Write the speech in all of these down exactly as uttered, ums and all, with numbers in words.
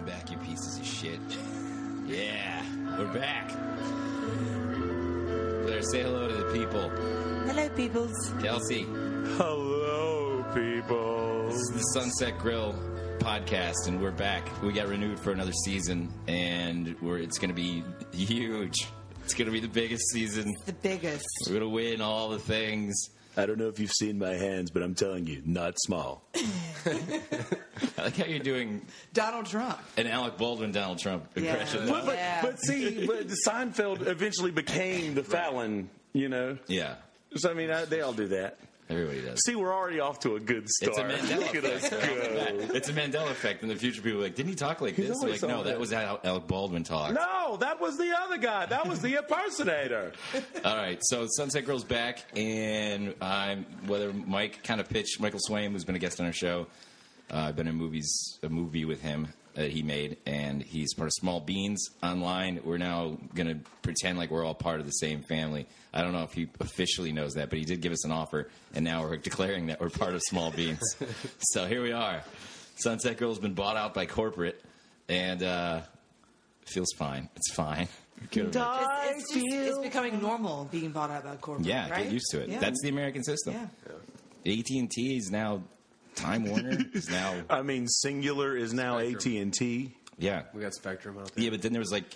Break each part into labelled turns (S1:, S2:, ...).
S1: back, you pieces of shit. Yeah, we're back. Better say hello to the people.
S2: Hello, peoples.
S1: Kelsey.
S3: Hello, people.
S1: This is the Sunset Grill podcast, and we're back. We got renewed for another season, and we're it's going to be huge. It's going to be the biggest season.
S2: The biggest.
S1: We're going to win all the things.
S3: I don't know if you've seen my hands, but I'm telling you, not small.
S1: I like how you're doing
S2: Donald Trump.
S1: an Alec Baldwin Donald Trump impression.
S2: Yeah.
S3: But, but,
S2: Yeah.
S3: but see, but Seinfeld eventually became the Fallon, you know?
S1: Yeah,
S3: So, I mean, I, they all do that.
S1: everybody does.
S3: See, we're already off to a good
S1: It's a
S3: start.
S1: Mandela
S3: Look at us
S1: effect.
S3: go.
S1: It's a Mandela effect. In the future, people are like, didn't he talk like
S3: He's
S1: this? They're
S3: always
S1: like, no,
S3: all
S1: that
S3: that.
S1: was how Alec Baldwin talked.
S3: No, that was the other guy. That was the impersonator.
S1: All right, so Sunset Girl's back, and I'm whether Mike kind of pitched Michael Swaim, who's been a guest on our show. Uh, I've been in movies, a movie with him that he made, and he's part of Small Beans online. We're now going to pretend like we're all part of the same family. I don't know if he officially knows that, but he did give us an offer, and now we're declaring that we're part of Small Beans. So here we are. Sunset Girl's been bought out by corporate, and uh, it feels fine. It's fine. Good.
S2: It's, it's, just, it's becoming normal being bought out by corporate.
S1: Yeah,
S2: right?
S1: get used to it.
S2: Yeah.
S1: That's the American system.
S2: Yeah.
S1: A T and T is now Time Warner. Is now
S3: I mean, Singular is now A T and T.
S1: yeah,
S4: We got Spectrum out there.
S1: yeah. But then there was like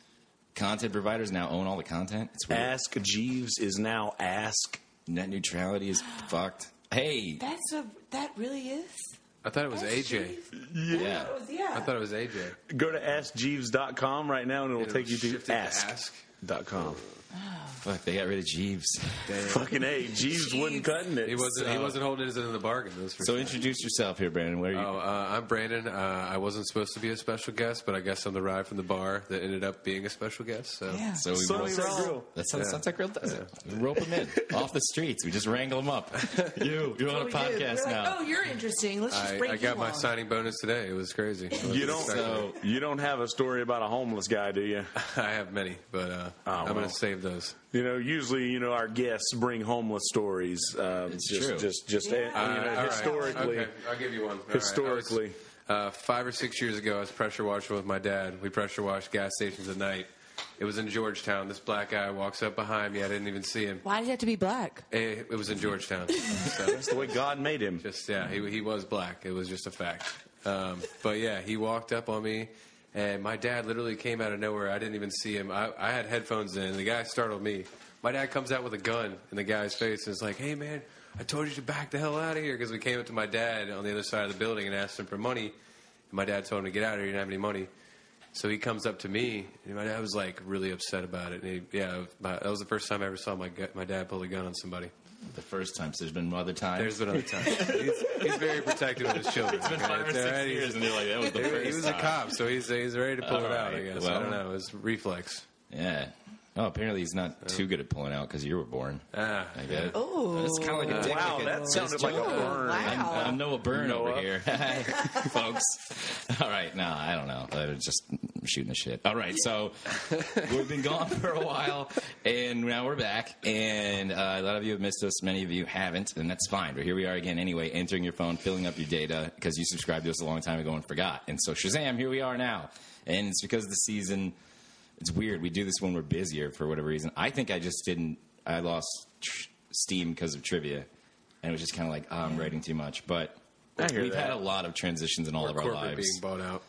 S1: content providers now own all the content. It's weird.
S3: Ask Jeeves is now Ask.
S1: Net neutrality is fucked. Hey,
S2: That's a that really is.
S4: I thought it was A J.
S1: yeah.
S2: It was, yeah.
S4: I thought it was A J.
S3: Go to ask jeeves dot com right now, and it'll
S4: It'll
S3: take you to
S4: shift it to
S3: ask
S4: Ask.
S3: dot com.
S1: Fuck, they got rid of Jeeves.
S3: Fucking A. Jeeves wasn't cutting it.
S4: He wasn't. He
S1: So-
S4: wasn't holding his end in the bargain. That's for
S1: So
S4: sure.
S1: introduce yourself here, Brandon. Where are you?
S4: Oh, uh, I'm Brandon. Uh, I wasn't supposed to be a special guest, but I guess I'm the ride from the bar that ended up being a special guest. So
S2: Yeah.
S1: so we
S3: Sunset
S1: roll.
S3: Grill.
S1: That's how
S4: Yeah.
S1: Sunset Grill does it. We rope them in off the streets. We just wrangle them up. You, you're on a
S2: We do.
S1: podcast
S2: We're
S1: now.
S2: like, oh, you're interesting. Let's just
S4: I,
S2: break
S4: I got
S2: you
S4: my
S2: on.
S4: signing bonus today. It was crazy. I wasn't
S3: You don't.
S4: expecting
S1: So-
S3: You don't have a story about a homeless guy, do you?
S4: it. I have many, but uh,
S3: Oh,
S4: I'm
S3: well.
S4: going to save those.
S3: You know, usually, you know, our guests bring homeless stories. Um,
S1: It's
S3: just,
S1: true.
S3: Just, just,
S2: Yeah.
S3: uh, you know,
S4: Uh, all right.
S3: historically.
S4: Okay, I'll give you one. All right.
S3: Historically.
S4: I was, uh, five or six years ago, I was pressure washing with my dad. We pressure washed gas stations at night. It was in Georgetown. This black guy walks up behind me. I didn't even see him.
S2: Why did it have to be black?
S4: It, it was in Georgetown. So
S3: That's the way God made him.
S4: just yeah, he he was black. It was just a fact. Um, but yeah, he walked up on me, and my dad literally came out of nowhere. I didn't even see him. I, I had headphones in, and the guy startled me. My dad comes out with a gun in the guy's face and is like, "Hey man, I told you to back the hell out of here," because we came up to my dad on the other side of the building and asked him for money. And my dad told him to get out of here. He didn't have any money. So he comes up to me, and my dad was like really upset about it. And he, yeah, my, that was the first time I ever saw my gu- my dad pull a gun on somebody.
S1: The first time, so there's been other times.
S4: There's been other times. he's, he's very protective of his children.
S1: It's been five or six years, and you're like, that was the
S4: He,
S1: first
S4: he was a
S1: time.
S4: cop, so he's he's ready to pull
S1: All
S4: it out. I
S1: right,
S4: guess
S1: well.
S4: I don't know. It's reflex.
S1: Yeah. Oh, apparently he's not too good at pulling out because you were born.
S4: Ah,
S1: I get it.
S2: Oh.
S1: It's kind of like a dick.
S3: Wow,
S1: like a-
S3: that sounded like a
S2: Oh,
S3: burn.
S2: wow.
S1: I'm, I'm Noah Byrne over
S3: Noah.
S1: here, folks. All right, no, I don't know. I was just shooting the shit. All right, so we've been gone for a while, and now we're back. And uh, a lot of you have missed us. Many of you haven't, and that's fine. But here we are again anyway, entering your phone, filling up your data because you subscribed to us a long time ago and forgot. And so Shazam, here we are now. And it's because the season... It's weird. We do this when we're busier for whatever reason. I think I just didn't. I lost tr- steam because of trivia, and it was just kind of like, oh, I'm writing too much. But
S3: I hear
S1: we've
S3: that.
S1: had a lot of transitions in all
S4: or
S1: of our
S4: corporate
S1: lives.
S4: being bought out.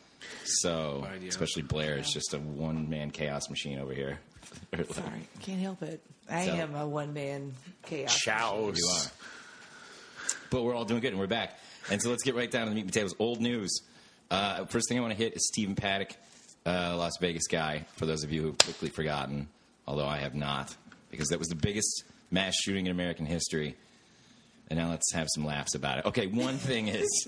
S1: So,
S4: Fine, yeah.
S1: especially Blair is just a one man chaos machine over here.
S2: Sorry, can't help it. I
S1: So-
S2: am a one man chaos.
S3: Chows.
S1: You are. But we're all doing good, and we're back. And so let's get right down to the meat and potatoes. Old news. Uh, first thing I want to hit is Stephen Paddock, uh, Las Vegas guy, for those of you who have quickly forgotten, although I have not, because that was the biggest mass shooting in American history. And now let's have some laughs about it. Okay, one thing is...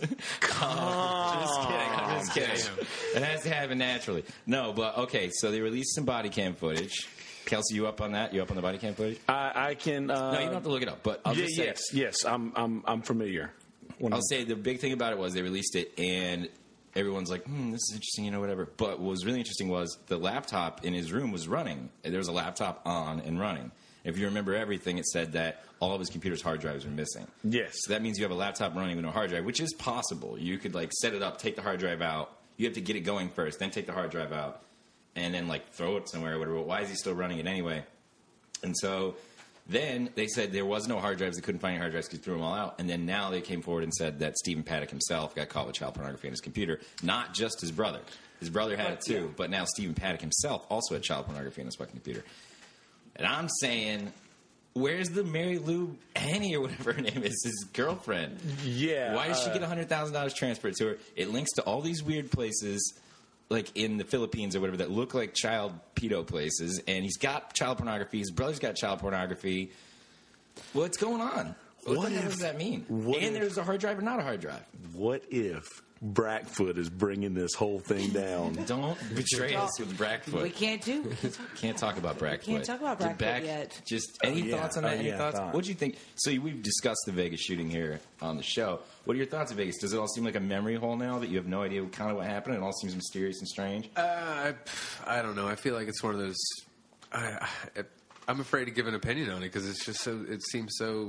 S1: oh, just kidding. I'm just kidding. It has to happen naturally. No, but okay, so they released some body cam footage. Kelsey, you up on that? You up on the body cam footage?
S3: I, I can. Uh,
S1: No, you don't have to look it up, but I'll
S3: yeah,
S1: just say...
S3: yes, yes. I'm, I'm, I'm familiar. When
S1: I'll say the big thing about it was they released it, and everyone's like, hmm, this is interesting, you know, whatever. But what was really interesting was the laptop in his room was running. There was a laptop on and running. If you remember everything, it said that all of his computer's hard drives were missing.
S3: Yes.
S1: So that means you have a laptop running with no hard drive, which is possible. You could, like, set it up, take the hard drive out, you have to get it going first, then take the hard drive out, and then like throw it somewhere or whatever. Why is he still running it anyway? And so then they said there was no hard drives. They couldn't find any hard drives because he threw them all out. And then now they came forward and said that Stephen Paddock himself got caught with child pornography on his computer. Not just his brother. His brother had it too, yeah. But now Stephen Paddock himself also had child pornography on his fucking computer. And I'm saying, where's the Mary Lou Henny or whatever her name is, his girlfriend?
S3: Yeah.
S1: Why does she
S3: uh,
S1: get one hundred thousand dollars transferred to her? It links to all these weird places, like in the Philippines or whatever, that look like child pedo places. And he's got child pornography. His brother's got child pornography. What's going on? What, what the hell does that mean? And
S3: if,
S1: there's a hard drive or not a hard drive.
S3: What if Brackfoot is bringing this whole thing down?
S1: Don't betray us with Brackfoot.
S2: We can't do. We can't talk,
S1: can't talk about Brackfoot.
S2: Can't talk about
S1: Did
S2: Brackfoot
S1: Back,
S2: yet.
S1: Just any
S3: Oh, yeah.
S1: thoughts on that?
S3: Oh,
S1: any
S3: yeah,
S1: thoughts?
S3: thought.
S1: What do you think? So we've discussed the Vegas shooting here on the show. What are your thoughts of Vegas? Does it all seem like a memory hole now that you have no idea kind of what happened? It all seems mysterious and strange.
S4: Uh, I, I don't know. I feel like it's one of those. I, I, I'm afraid to give an opinion on it because it's just so. It seems so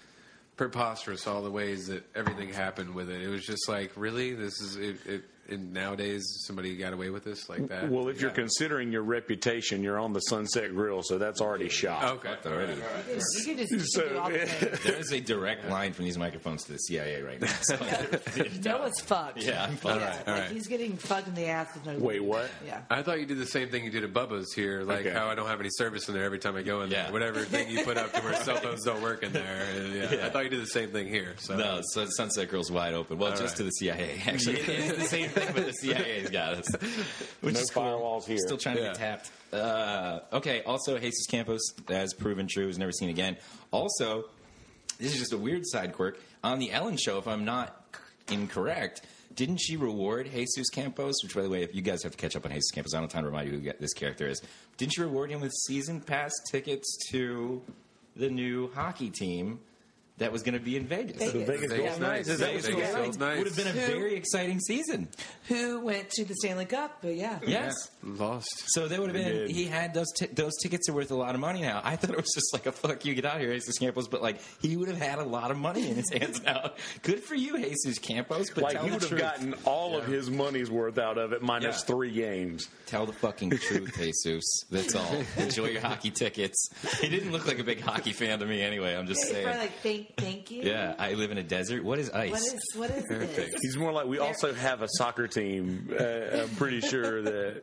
S4: preposterous all the ways that everything happened with it. It was just like, really, this is it. it and nowadays, somebody got away with this like that.
S3: Well, if
S4: yeah.
S3: you're considering your reputation, you're on the Sunset Grill, so that's already shot.
S4: Okay,
S1: already.
S2: You can just you can
S3: So,
S2: do all the things.
S1: There is a direct line from these microphones to the C I A right now. So
S2: Noah's fucked.
S1: yeah, I'm
S2: Yeah,
S1: fucked.
S4: right, all
S2: like
S4: right.
S2: he's getting fucked in the ass with no.
S3: Wait, what?
S2: Yeah.
S4: I thought you did the same thing you did at Bubba's here, like
S3: Okay.
S4: how I don't have any service in there every time I go in
S1: Yeah.
S4: there. Whatever thing you put up to where cell phones don't work in there. And, yeah,
S1: Yeah.
S4: I thought you did the same thing here. So.
S1: No, so Sunset Girl's wide open. Well,
S4: All
S1: just
S4: right.
S1: to the C I A, actually. It is the same thing, but the C I A's got us. Which
S3: No
S1: is cool.
S3: firewalls here.
S1: Still trying to
S4: Yeah.
S1: get tapped. Uh, okay, also, Jesus Campos has proven true, is never seen again. Also, this is just a weird side quirk. On the Ellen Show, if I'm not incorrect, didn't she reward Jesus Campos? Which, by the way, if you guys have to catch up on Jesus Campos, I don't have time to remind you who this character is. Didn't she reward him with season pass tickets to the new hockey team that was going to be in Vegas?
S2: Vegas.
S3: The Vegas
S2: Yeah.
S3: Golden Knights. Is that
S1: Vegas
S3: what's
S1: Golden
S3: going
S1: Knights
S3: on?
S4: Nice.
S1: would have been a
S2: Who-
S1: very exciting season.
S2: Who went to the Stanley Cup? But yeah.
S1: Yes.
S4: Lost.
S1: So they would have
S3: He
S1: been.
S3: did.
S1: He had those. T- those tickets are worth a lot of money now. I thought it was just like a fuck you, get out of here, Jesus Campos. But like he would have had a lot of money in his hands now. Good for you, Jesus Campos. But
S3: Like,
S1: tell
S3: he
S1: the
S3: would have
S1: truth.
S3: gotten all of his money's worth out of it, minus
S1: Yeah.
S3: three games.
S1: Tell the fucking truth, Jesus. That's all. Enjoy your hockey tickets. He didn't look like a big hockey fan to me, anyway. I'm just
S2: It's
S1: saying.
S2: probably like thank thank you.
S1: Yeah, I live in a desert. What is ice?
S2: What is what is this?
S3: He's more like, we also have a soccer team. Uh, I'm pretty sure that.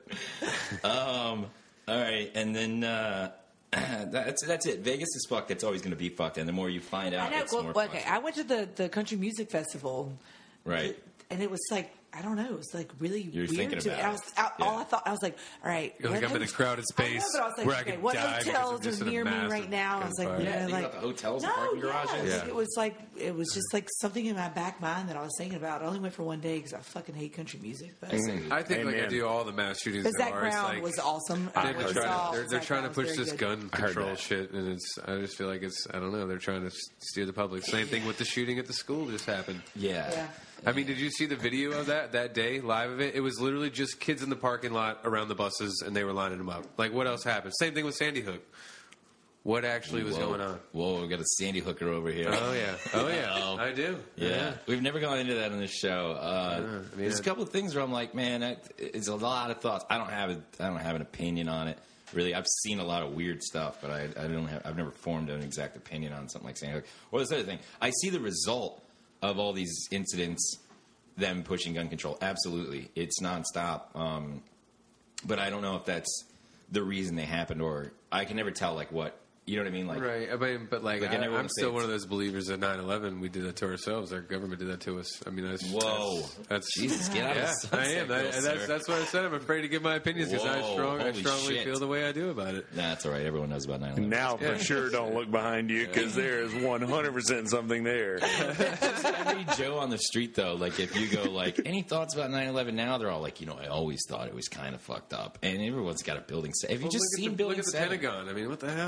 S1: Um. All right, and then uh, that's that's it. Vegas is fucked. It's always going to be fucked, and the more you find out,
S2: I know.
S1: it's
S2: Well,
S1: more
S2: okay,
S1: fucked.
S2: I went to the the country music festival,
S1: Right.
S2: and it was like I don't know. It was like really
S1: You were
S2: weird
S1: thinking
S2: to me.
S1: about
S2: I was
S1: it.
S2: I, all
S1: Yeah.
S2: I thought I was like, all right,
S4: You're like,
S2: what
S4: I'm in a
S2: hot-
S4: crowded
S2: I know,
S4: space
S2: but I was like,
S4: where I
S2: okay,
S4: could
S2: what
S4: die because I'm
S2: hotels
S4: just
S2: are
S4: in a
S2: near me
S4: massive
S2: right now? I was like,
S4: gunfire.
S1: Yeah,
S2: you know,
S1: you
S2: like
S1: got the hotels and
S2: no,
S1: parking garages.
S2: yeah.
S4: Yeah.
S2: It was like it was just like something in my back mind that I was thinking about. I only went for one day because I fucking hate country music. But
S4: I think like I
S3: Amen.
S4: do all the mass shootings
S2: but
S4: there
S2: Zach
S4: are. It's
S2: Brown
S4: like,
S2: was awesome.
S4: They're,
S2: I
S4: they're
S2: went
S4: trying,
S2: saw
S4: to, they're, they're
S2: Zac
S4: trying to
S2: Brown was
S4: push
S2: very
S4: this
S2: good.
S4: gun
S3: I heard
S4: control
S3: that.
S4: shit, and it's. I just feel like it's. I don't know. They're trying to steer the public. Same thing with the shooting at the school just happened.
S1: Yeah.
S2: Yeah.
S4: I mean, did you see the video of that that day live of it? It was literally just kids in the parking lot around the buses, and they were lining them up. Like, what else happened? Same thing with Sandy Hook. What actually was
S1: Whoa.
S4: going on?
S1: Whoa, we got a Sandy Hooker over here.
S4: Oh yeah, oh yeah,
S1: Uh-oh.
S4: I do.
S1: Yeah. We've never gone into that on this show. Uh,
S4: I mean,
S1: there's a
S4: I-
S1: couple of things where I'm like, man, that, it's a lot of thoughts. I don't have a, I don't have an opinion on it. Really, I've seen a lot of weird stuff, but I, I don't have. I've never formed an exact opinion on something like Sandy Hook. Or this other thing, I see the result of all these incidents, them pushing gun control. Absolutely, it's nonstop. Um, but I don't know if that's the reason they happened, or I can never tell. Like what. You know what I mean? Like,
S4: Right, I mean, but like,
S1: Like, I
S4: I,
S1: never
S4: I'm
S1: wanna say
S4: still
S1: it's-
S4: one of those believers that nine eleven, we did that to ourselves. Our government did that to us. I mean, that's
S1: Whoa.
S4: That's, that's
S1: Jesus, get out of
S4: yeah,
S1: the
S4: I
S1: Sunset
S4: am.
S1: Girl,
S4: I, and that's
S1: sir.
S4: that's what I said. I'm afraid to give my opinions because I
S1: Whoa,
S4: strong, I
S1: holy
S4: strongly
S1: shit.
S4: feel the way I do about it.
S1: nah, that's all right. Everyone knows about nine eleven.
S3: Now,
S4: Yeah.
S3: for sure, don't look behind you because there is one hundred percent something there.
S1: Every Joe on the street, though, like if you go like, any thoughts about nine eleven now? They're all like, you know, I always thought it was kind of fucked up. And everyone's got a building. Se- Have you
S4: Well,
S1: just
S4: look
S1: seen
S4: at the,
S1: building
S4: look at the
S1: seven?
S4: Pentagon. I mean, what the hell? We
S3: They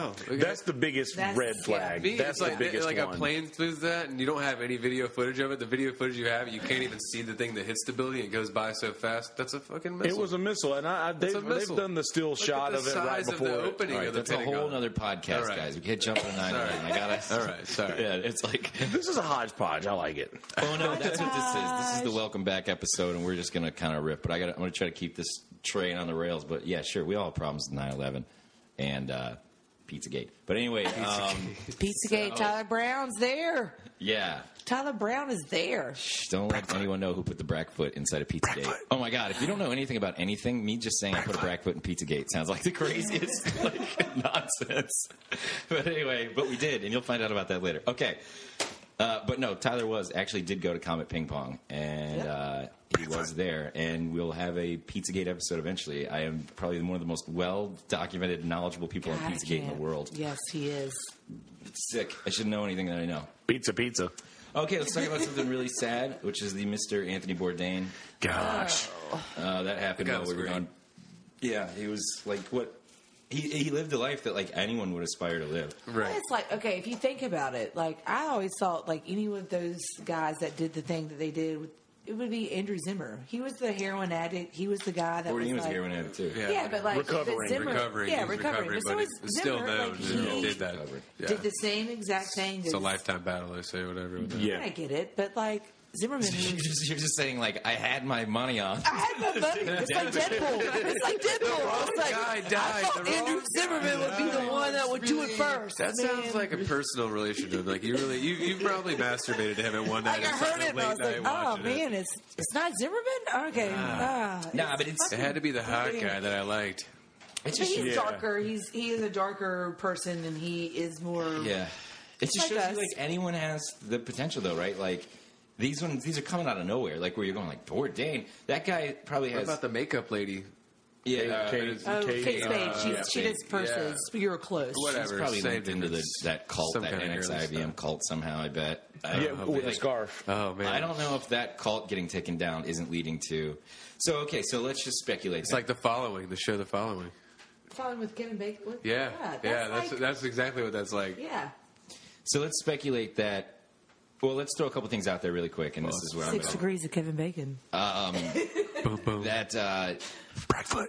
S3: That's the biggest
S2: That's-
S3: red flag.
S4: Me,
S3: That's
S4: it's
S3: the
S4: like,
S3: biggest
S4: like
S3: one.
S4: a plane does that, and you don't have any video footage of it. The video footage you have, you can't even see the thing that hits the building. It goes by so fast. That's a fucking missile.
S3: It was a missile, and I, I, they've,
S4: a missile.
S3: they've done the still
S4: Look
S3: shot
S4: at the
S3: of it right
S4: size of
S3: before
S4: the
S3: it.
S4: opening
S1: All right,
S4: of the
S1: that's a whole
S4: Pentagon.
S1: other podcast,
S4: All right.
S1: guys. We can't jump on nine eleven. I gotta.
S4: All right, sorry.
S1: Yeah, it's like.
S3: This is a hodgepodge. I like it.
S1: Oh no, that's what this is. This is the welcome back episode, and we're just gonna kind of rip. But I got. I'm gonna try to keep this train on the rails. But yeah, sure, we all have problems with nine eleven and uh, Pizzagate. But anyway, um,
S2: Pizzagate,
S1: so-
S2: Tyler Brown's there.
S1: yeah.
S2: Tyler Brown is there.
S1: Shh, don't let anyone know who put the Brackfoot inside of Pizzagate. Oh my God! If you don't know anything about anything, me just saying I put a Brackfoot in Pizzagate sounds like the craziest like nonsense. But anyway, but we did, and you'll find out about that later. Okay. Uh, but no, Tyler was actually did go to Comet Ping Pong, and
S2: Yep.
S1: uh, he was there. And we'll have a Pizzagate episode eventually. I am probably one of the most well documented, knowledgeable people on
S2: God, I
S1: Pizzagate in the
S2: can't.
S1: world.
S2: Yes, he is.
S1: It's sick. I should know anything that I know.
S3: Pizza, pizza.
S1: Okay, let's talk about something really sad, which is the Mister Anthony Bourdain.
S3: Gosh.
S1: Uh, that happened
S4: The guy
S1: while
S4: was
S1: we were
S4: great.
S1: gone. Yeah, he was like what he he lived a life that like anyone would aspire to live.
S4: Right.
S2: It's like, okay, if you think about it, like I always thought, like any of those guys that did the thing that they did, with, it would be Andrew Zimmer. He was the heroin addict. He was the guy that
S1: Bourdain
S2: was
S1: was
S2: like,
S1: a heroin addict too.
S4: Yeah.
S2: yeah, but like
S3: Recovering.
S2: but Zimmer,
S4: Recovering.
S2: yeah,
S4: He was
S2: recovering.
S4: recovering,
S2: But so
S4: but
S2: was
S4: it's still
S2: Zimmer.
S4: known
S2: Like,
S4: that he
S2: he
S4: did that. Yeah.
S2: did the same exact thing.
S4: It's a lifetime battle, they say, whatever. with that.
S3: Yeah.
S2: I get it, but like Zimmerman.
S1: You're just, you're just saying like I had my money on.
S2: I had my money. It's like Deadpool. It's like Deadpool. I was like,
S4: guy
S2: I
S4: died.
S2: thought
S4: The
S2: Andrew
S4: wrong
S2: Zimmerman would be the one that would do it first.
S4: That
S2: man.
S4: sounds like a personal relationship. Like you really, you you probably masturbated to him at one night.
S2: Like I
S4: or
S2: heard
S4: something,
S2: it, and I was
S4: late
S2: like,
S4: night
S2: "Oh
S4: watching it.
S2: man, it's it's not Zimmerman." Okay, ah,
S1: Nah,
S2: it's
S1: but it's-
S4: It had to be the hot
S2: fucking-
S4: guy that I liked.
S1: It's
S2: But
S1: just
S2: he's
S3: Yeah.
S2: darker. He's he is a darker person, and he is more.
S1: yeah. It just
S2: Like
S1: shows
S2: us.
S1: you like anyone has the potential though, right? Like these ones, these are coming out of nowhere. Like where you're going like Bourdain. That guy probably
S4: What
S1: has.
S4: about the makeup lady?
S1: yeah, uh,
S3: Kate-
S2: Oh,
S3: Kate,
S2: Kate Spade.
S3: uh,
S2: She
S1: yeah,
S2: she does purses. You were close.
S4: Whatever.
S1: He's probably
S4: Same
S1: linked into the,
S4: difference.
S1: that cult,
S4: Some
S1: that
S4: kind of
S1: N X
S4: girly
S1: I B M
S4: stuff.
S1: cult somehow. I bet. I
S3: Yeah,
S1: don't know,
S3: with a
S1: like-
S3: scarf.
S4: Oh man,
S1: I don't know if that cult getting taken down isn't leading to. So okay, so let's just speculate.
S4: It's like the following, the show, the following.
S2: Following with Kevin Bacon. What?
S4: Yeah,
S2: that's
S4: yeah, that's
S2: like,
S4: that's exactly what that's like.
S2: yeah.
S1: so let's speculate that. Well, let's throw a couple things out there really quick, and this is where I'm
S2: Six
S1: going.
S2: degrees of Kevin Bacon.
S4: Boom, boom.
S1: That uh,
S3: Blackfoot.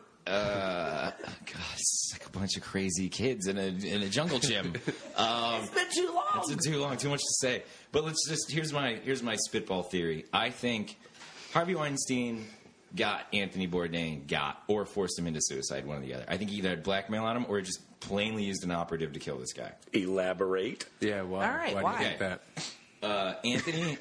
S1: uh, God, it's like a bunch of crazy kids in a in a jungle gym. Um,
S2: It's been too long.
S1: It's too long, too much to say. But let's just here's my here's my spitball theory. I think Harvey Weinstein got Anthony Bourdain, got or forced him into suicide, one or the other. I think he either had blackmail on him or just plainly used an operative to kill this guy.
S3: Elaborate.
S4: Yeah, why?
S2: All right,
S4: why,
S2: why?
S4: do you think that?
S1: Uh, Anthony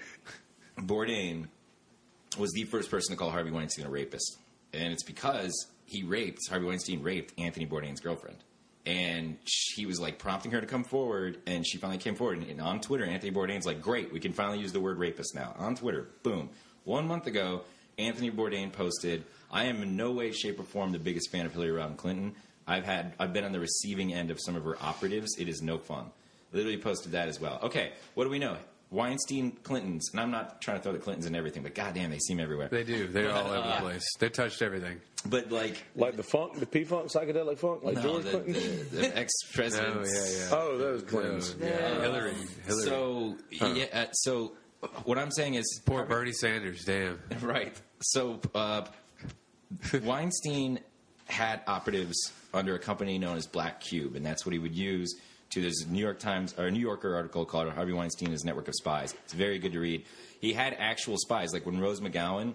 S1: Bourdain was the first person to call Harvey Weinstein a rapist, and it's because he raped Harvey Weinstein raped Anthony Bourdain's girlfriend, and he was like prompting her to come forward, and she finally came forward. And on Twitter, Anthony Bourdain's like, "Great, we can finally use the word rapist now." On Twitter, boom. One month ago, Anthony Bourdain posted, "I am in no way, shape, or form the biggest fan of Hillary Rodham Clinton. I've had I've been on the receiving end of some of her operatives. It is no fun." Literally posted that as well. Okay, what do we know? Weinstein, Clintons, and I'm not trying to throw the Clintons in everything, but goddamn, they seem everywhere.
S4: They do. They're all over
S1: uh,
S4: the place. They touched everything.
S1: But like,
S3: Like the funk, the P-funk, psychedelic funk, like
S1: no,
S3: George
S1: the,
S3: Clinton.
S1: the, the ex
S4: Oh
S1: presidents.
S4: yeah, yeah.
S3: Oh, those Clintons.
S4: yeah. Hillary. Hillary.
S1: So yeah, uh, so what I'm saying is,
S4: Poor Bernie Sanders. Damn.
S1: right. So uh, Weinstein had operatives under a company known as Black Cube, and that's what he would use. To there's a New York Times or a New Yorker article called "Harvey Weinstein and His Network of Spies." It's very good to read. He had actual spies, like when Rose McGowan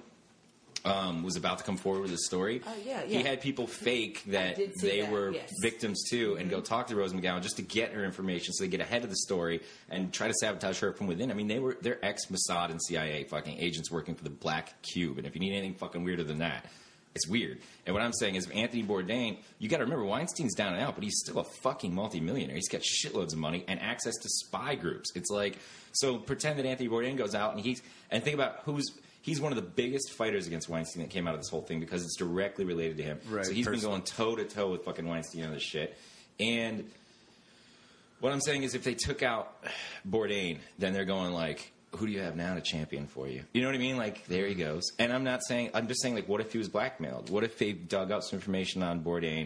S1: um, was about to come forward with his story.
S2: Oh, yeah,
S1: He
S2: yeah.
S1: had people fake that
S2: did see
S1: they
S2: that,
S1: were
S2: yes.
S1: victims too, and go talk to Rose McGowan just to get her information, so they get ahead of the story and try to sabotage her from within. I mean, they were they're ex Mossad and C I A fucking agents working for the Black Cube, and if you need anything fucking weirder than that, it's weird. And what I'm saying is, if Anthony Bourdain, you got to remember, Weinstein's down and out, but he's still a fucking multimillionaire. He's got shitloads of money and access to spy groups. It's like, so pretend that Anthony Bourdain goes out and he's, and think about who's, he's one of the biggest fighters against Weinstein that came out of this whole thing because it's directly related to him.
S4: Right,
S1: so he's been
S4: personally.
S1: going toe to toe with fucking Weinstein on this shit. And what I'm saying is, if they took out Bourdain, then they're going like, who do you have now to champion for you? You know what I mean? Like, there he goes. And I'm not saying, I'm just saying, like, what if he was blackmailed? What if they dug out some information on Bourdain?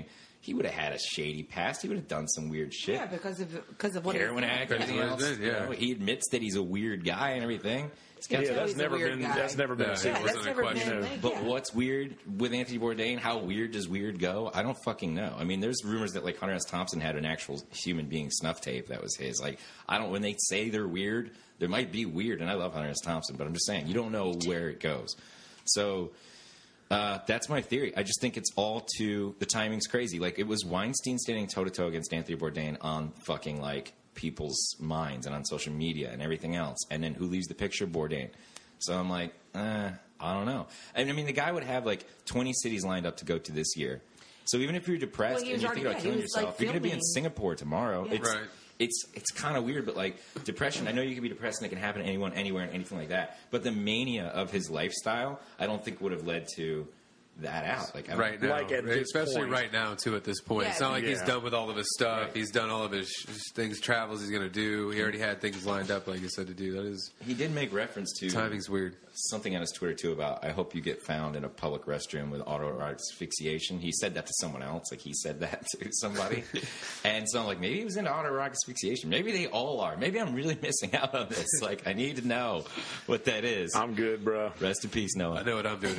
S1: he would have had a shady past. He would have done some weird shit.
S2: Yeah, because of because of what
S1: Heroin
S2: he-
S1: addict,
S2: yeah.
S1: everything
S4: That's what
S1: else.
S4: it is, yeah.
S1: You know, he admits that he's a weird guy and everything. He's got
S3: Yeah,
S2: He's
S3: that's
S2: always a
S3: never
S2: weird
S3: been
S2: guy.
S3: that's never been
S4: Yeah,
S3: a
S4: it
S2: Yeah,
S3: secret.
S4: wasn't
S2: that's
S4: a
S2: never
S4: question.
S2: been a thing.
S1: But
S2: yeah.
S1: what's weird with Anthony Bourdain? How weird does weird go? I don't fucking know. I mean, there's rumors that like Hunter S. Thompson had an actual human being snuff tape that was his. Like, I don't. When they say they're weird, there might be weird, and I love Hunter S. Thompson, but I'm just saying you don't know where it goes. So uh, that's my theory. I just think it's all too. The timing's crazy. Like it was Weinstein standing toe to toe against Anthony Bourdain on fucking like people's minds and on social media and everything else, and then who leaves the picture? Bourdain. So I'm like, eh, I don't know. And I mean, the guy would have like twenty cities lined up to go to this year. So even if you're depressed
S2: Well, he
S1: and
S2: was
S1: you're
S2: already-
S1: thinking about
S2: yeah, he
S1: killing
S2: was, like,
S1: yourself, you're going to be in
S2: filming.
S1: Singapore tomorrow.
S2: Yeah.
S1: It's
S4: Right.
S1: it's it's kind of weird, but like depression. I know you can be depressed and it can happen to anyone, anywhere, and anything like that. But the mania of his lifestyle, I don't think would have led to that out. Like I don't,
S4: Right now,
S3: Like at this
S4: especially
S3: point.
S4: right now too. At this point,
S2: Yeah.
S4: it's not like he's
S3: Yeah.
S4: done with all of his stuff.
S1: Right.
S4: He's done all of his, his things, travels he's going to do. He already had things lined up, like you said, to do. That is
S1: He did make reference to
S4: timing's weird.
S1: something on his Twitter too about I hope you get found in a public restroom with autoerotic asphyxiation. He said that to someone else, like he said that to somebody, and so I'm like, maybe he was into autoerotic asphyxiation. Maybe they all are. Maybe I'm really missing out on this. Like I need to know what that is.
S3: I'm good, bro.
S1: Rest in peace,
S4: I
S1: Noah.
S4: know what I'm doing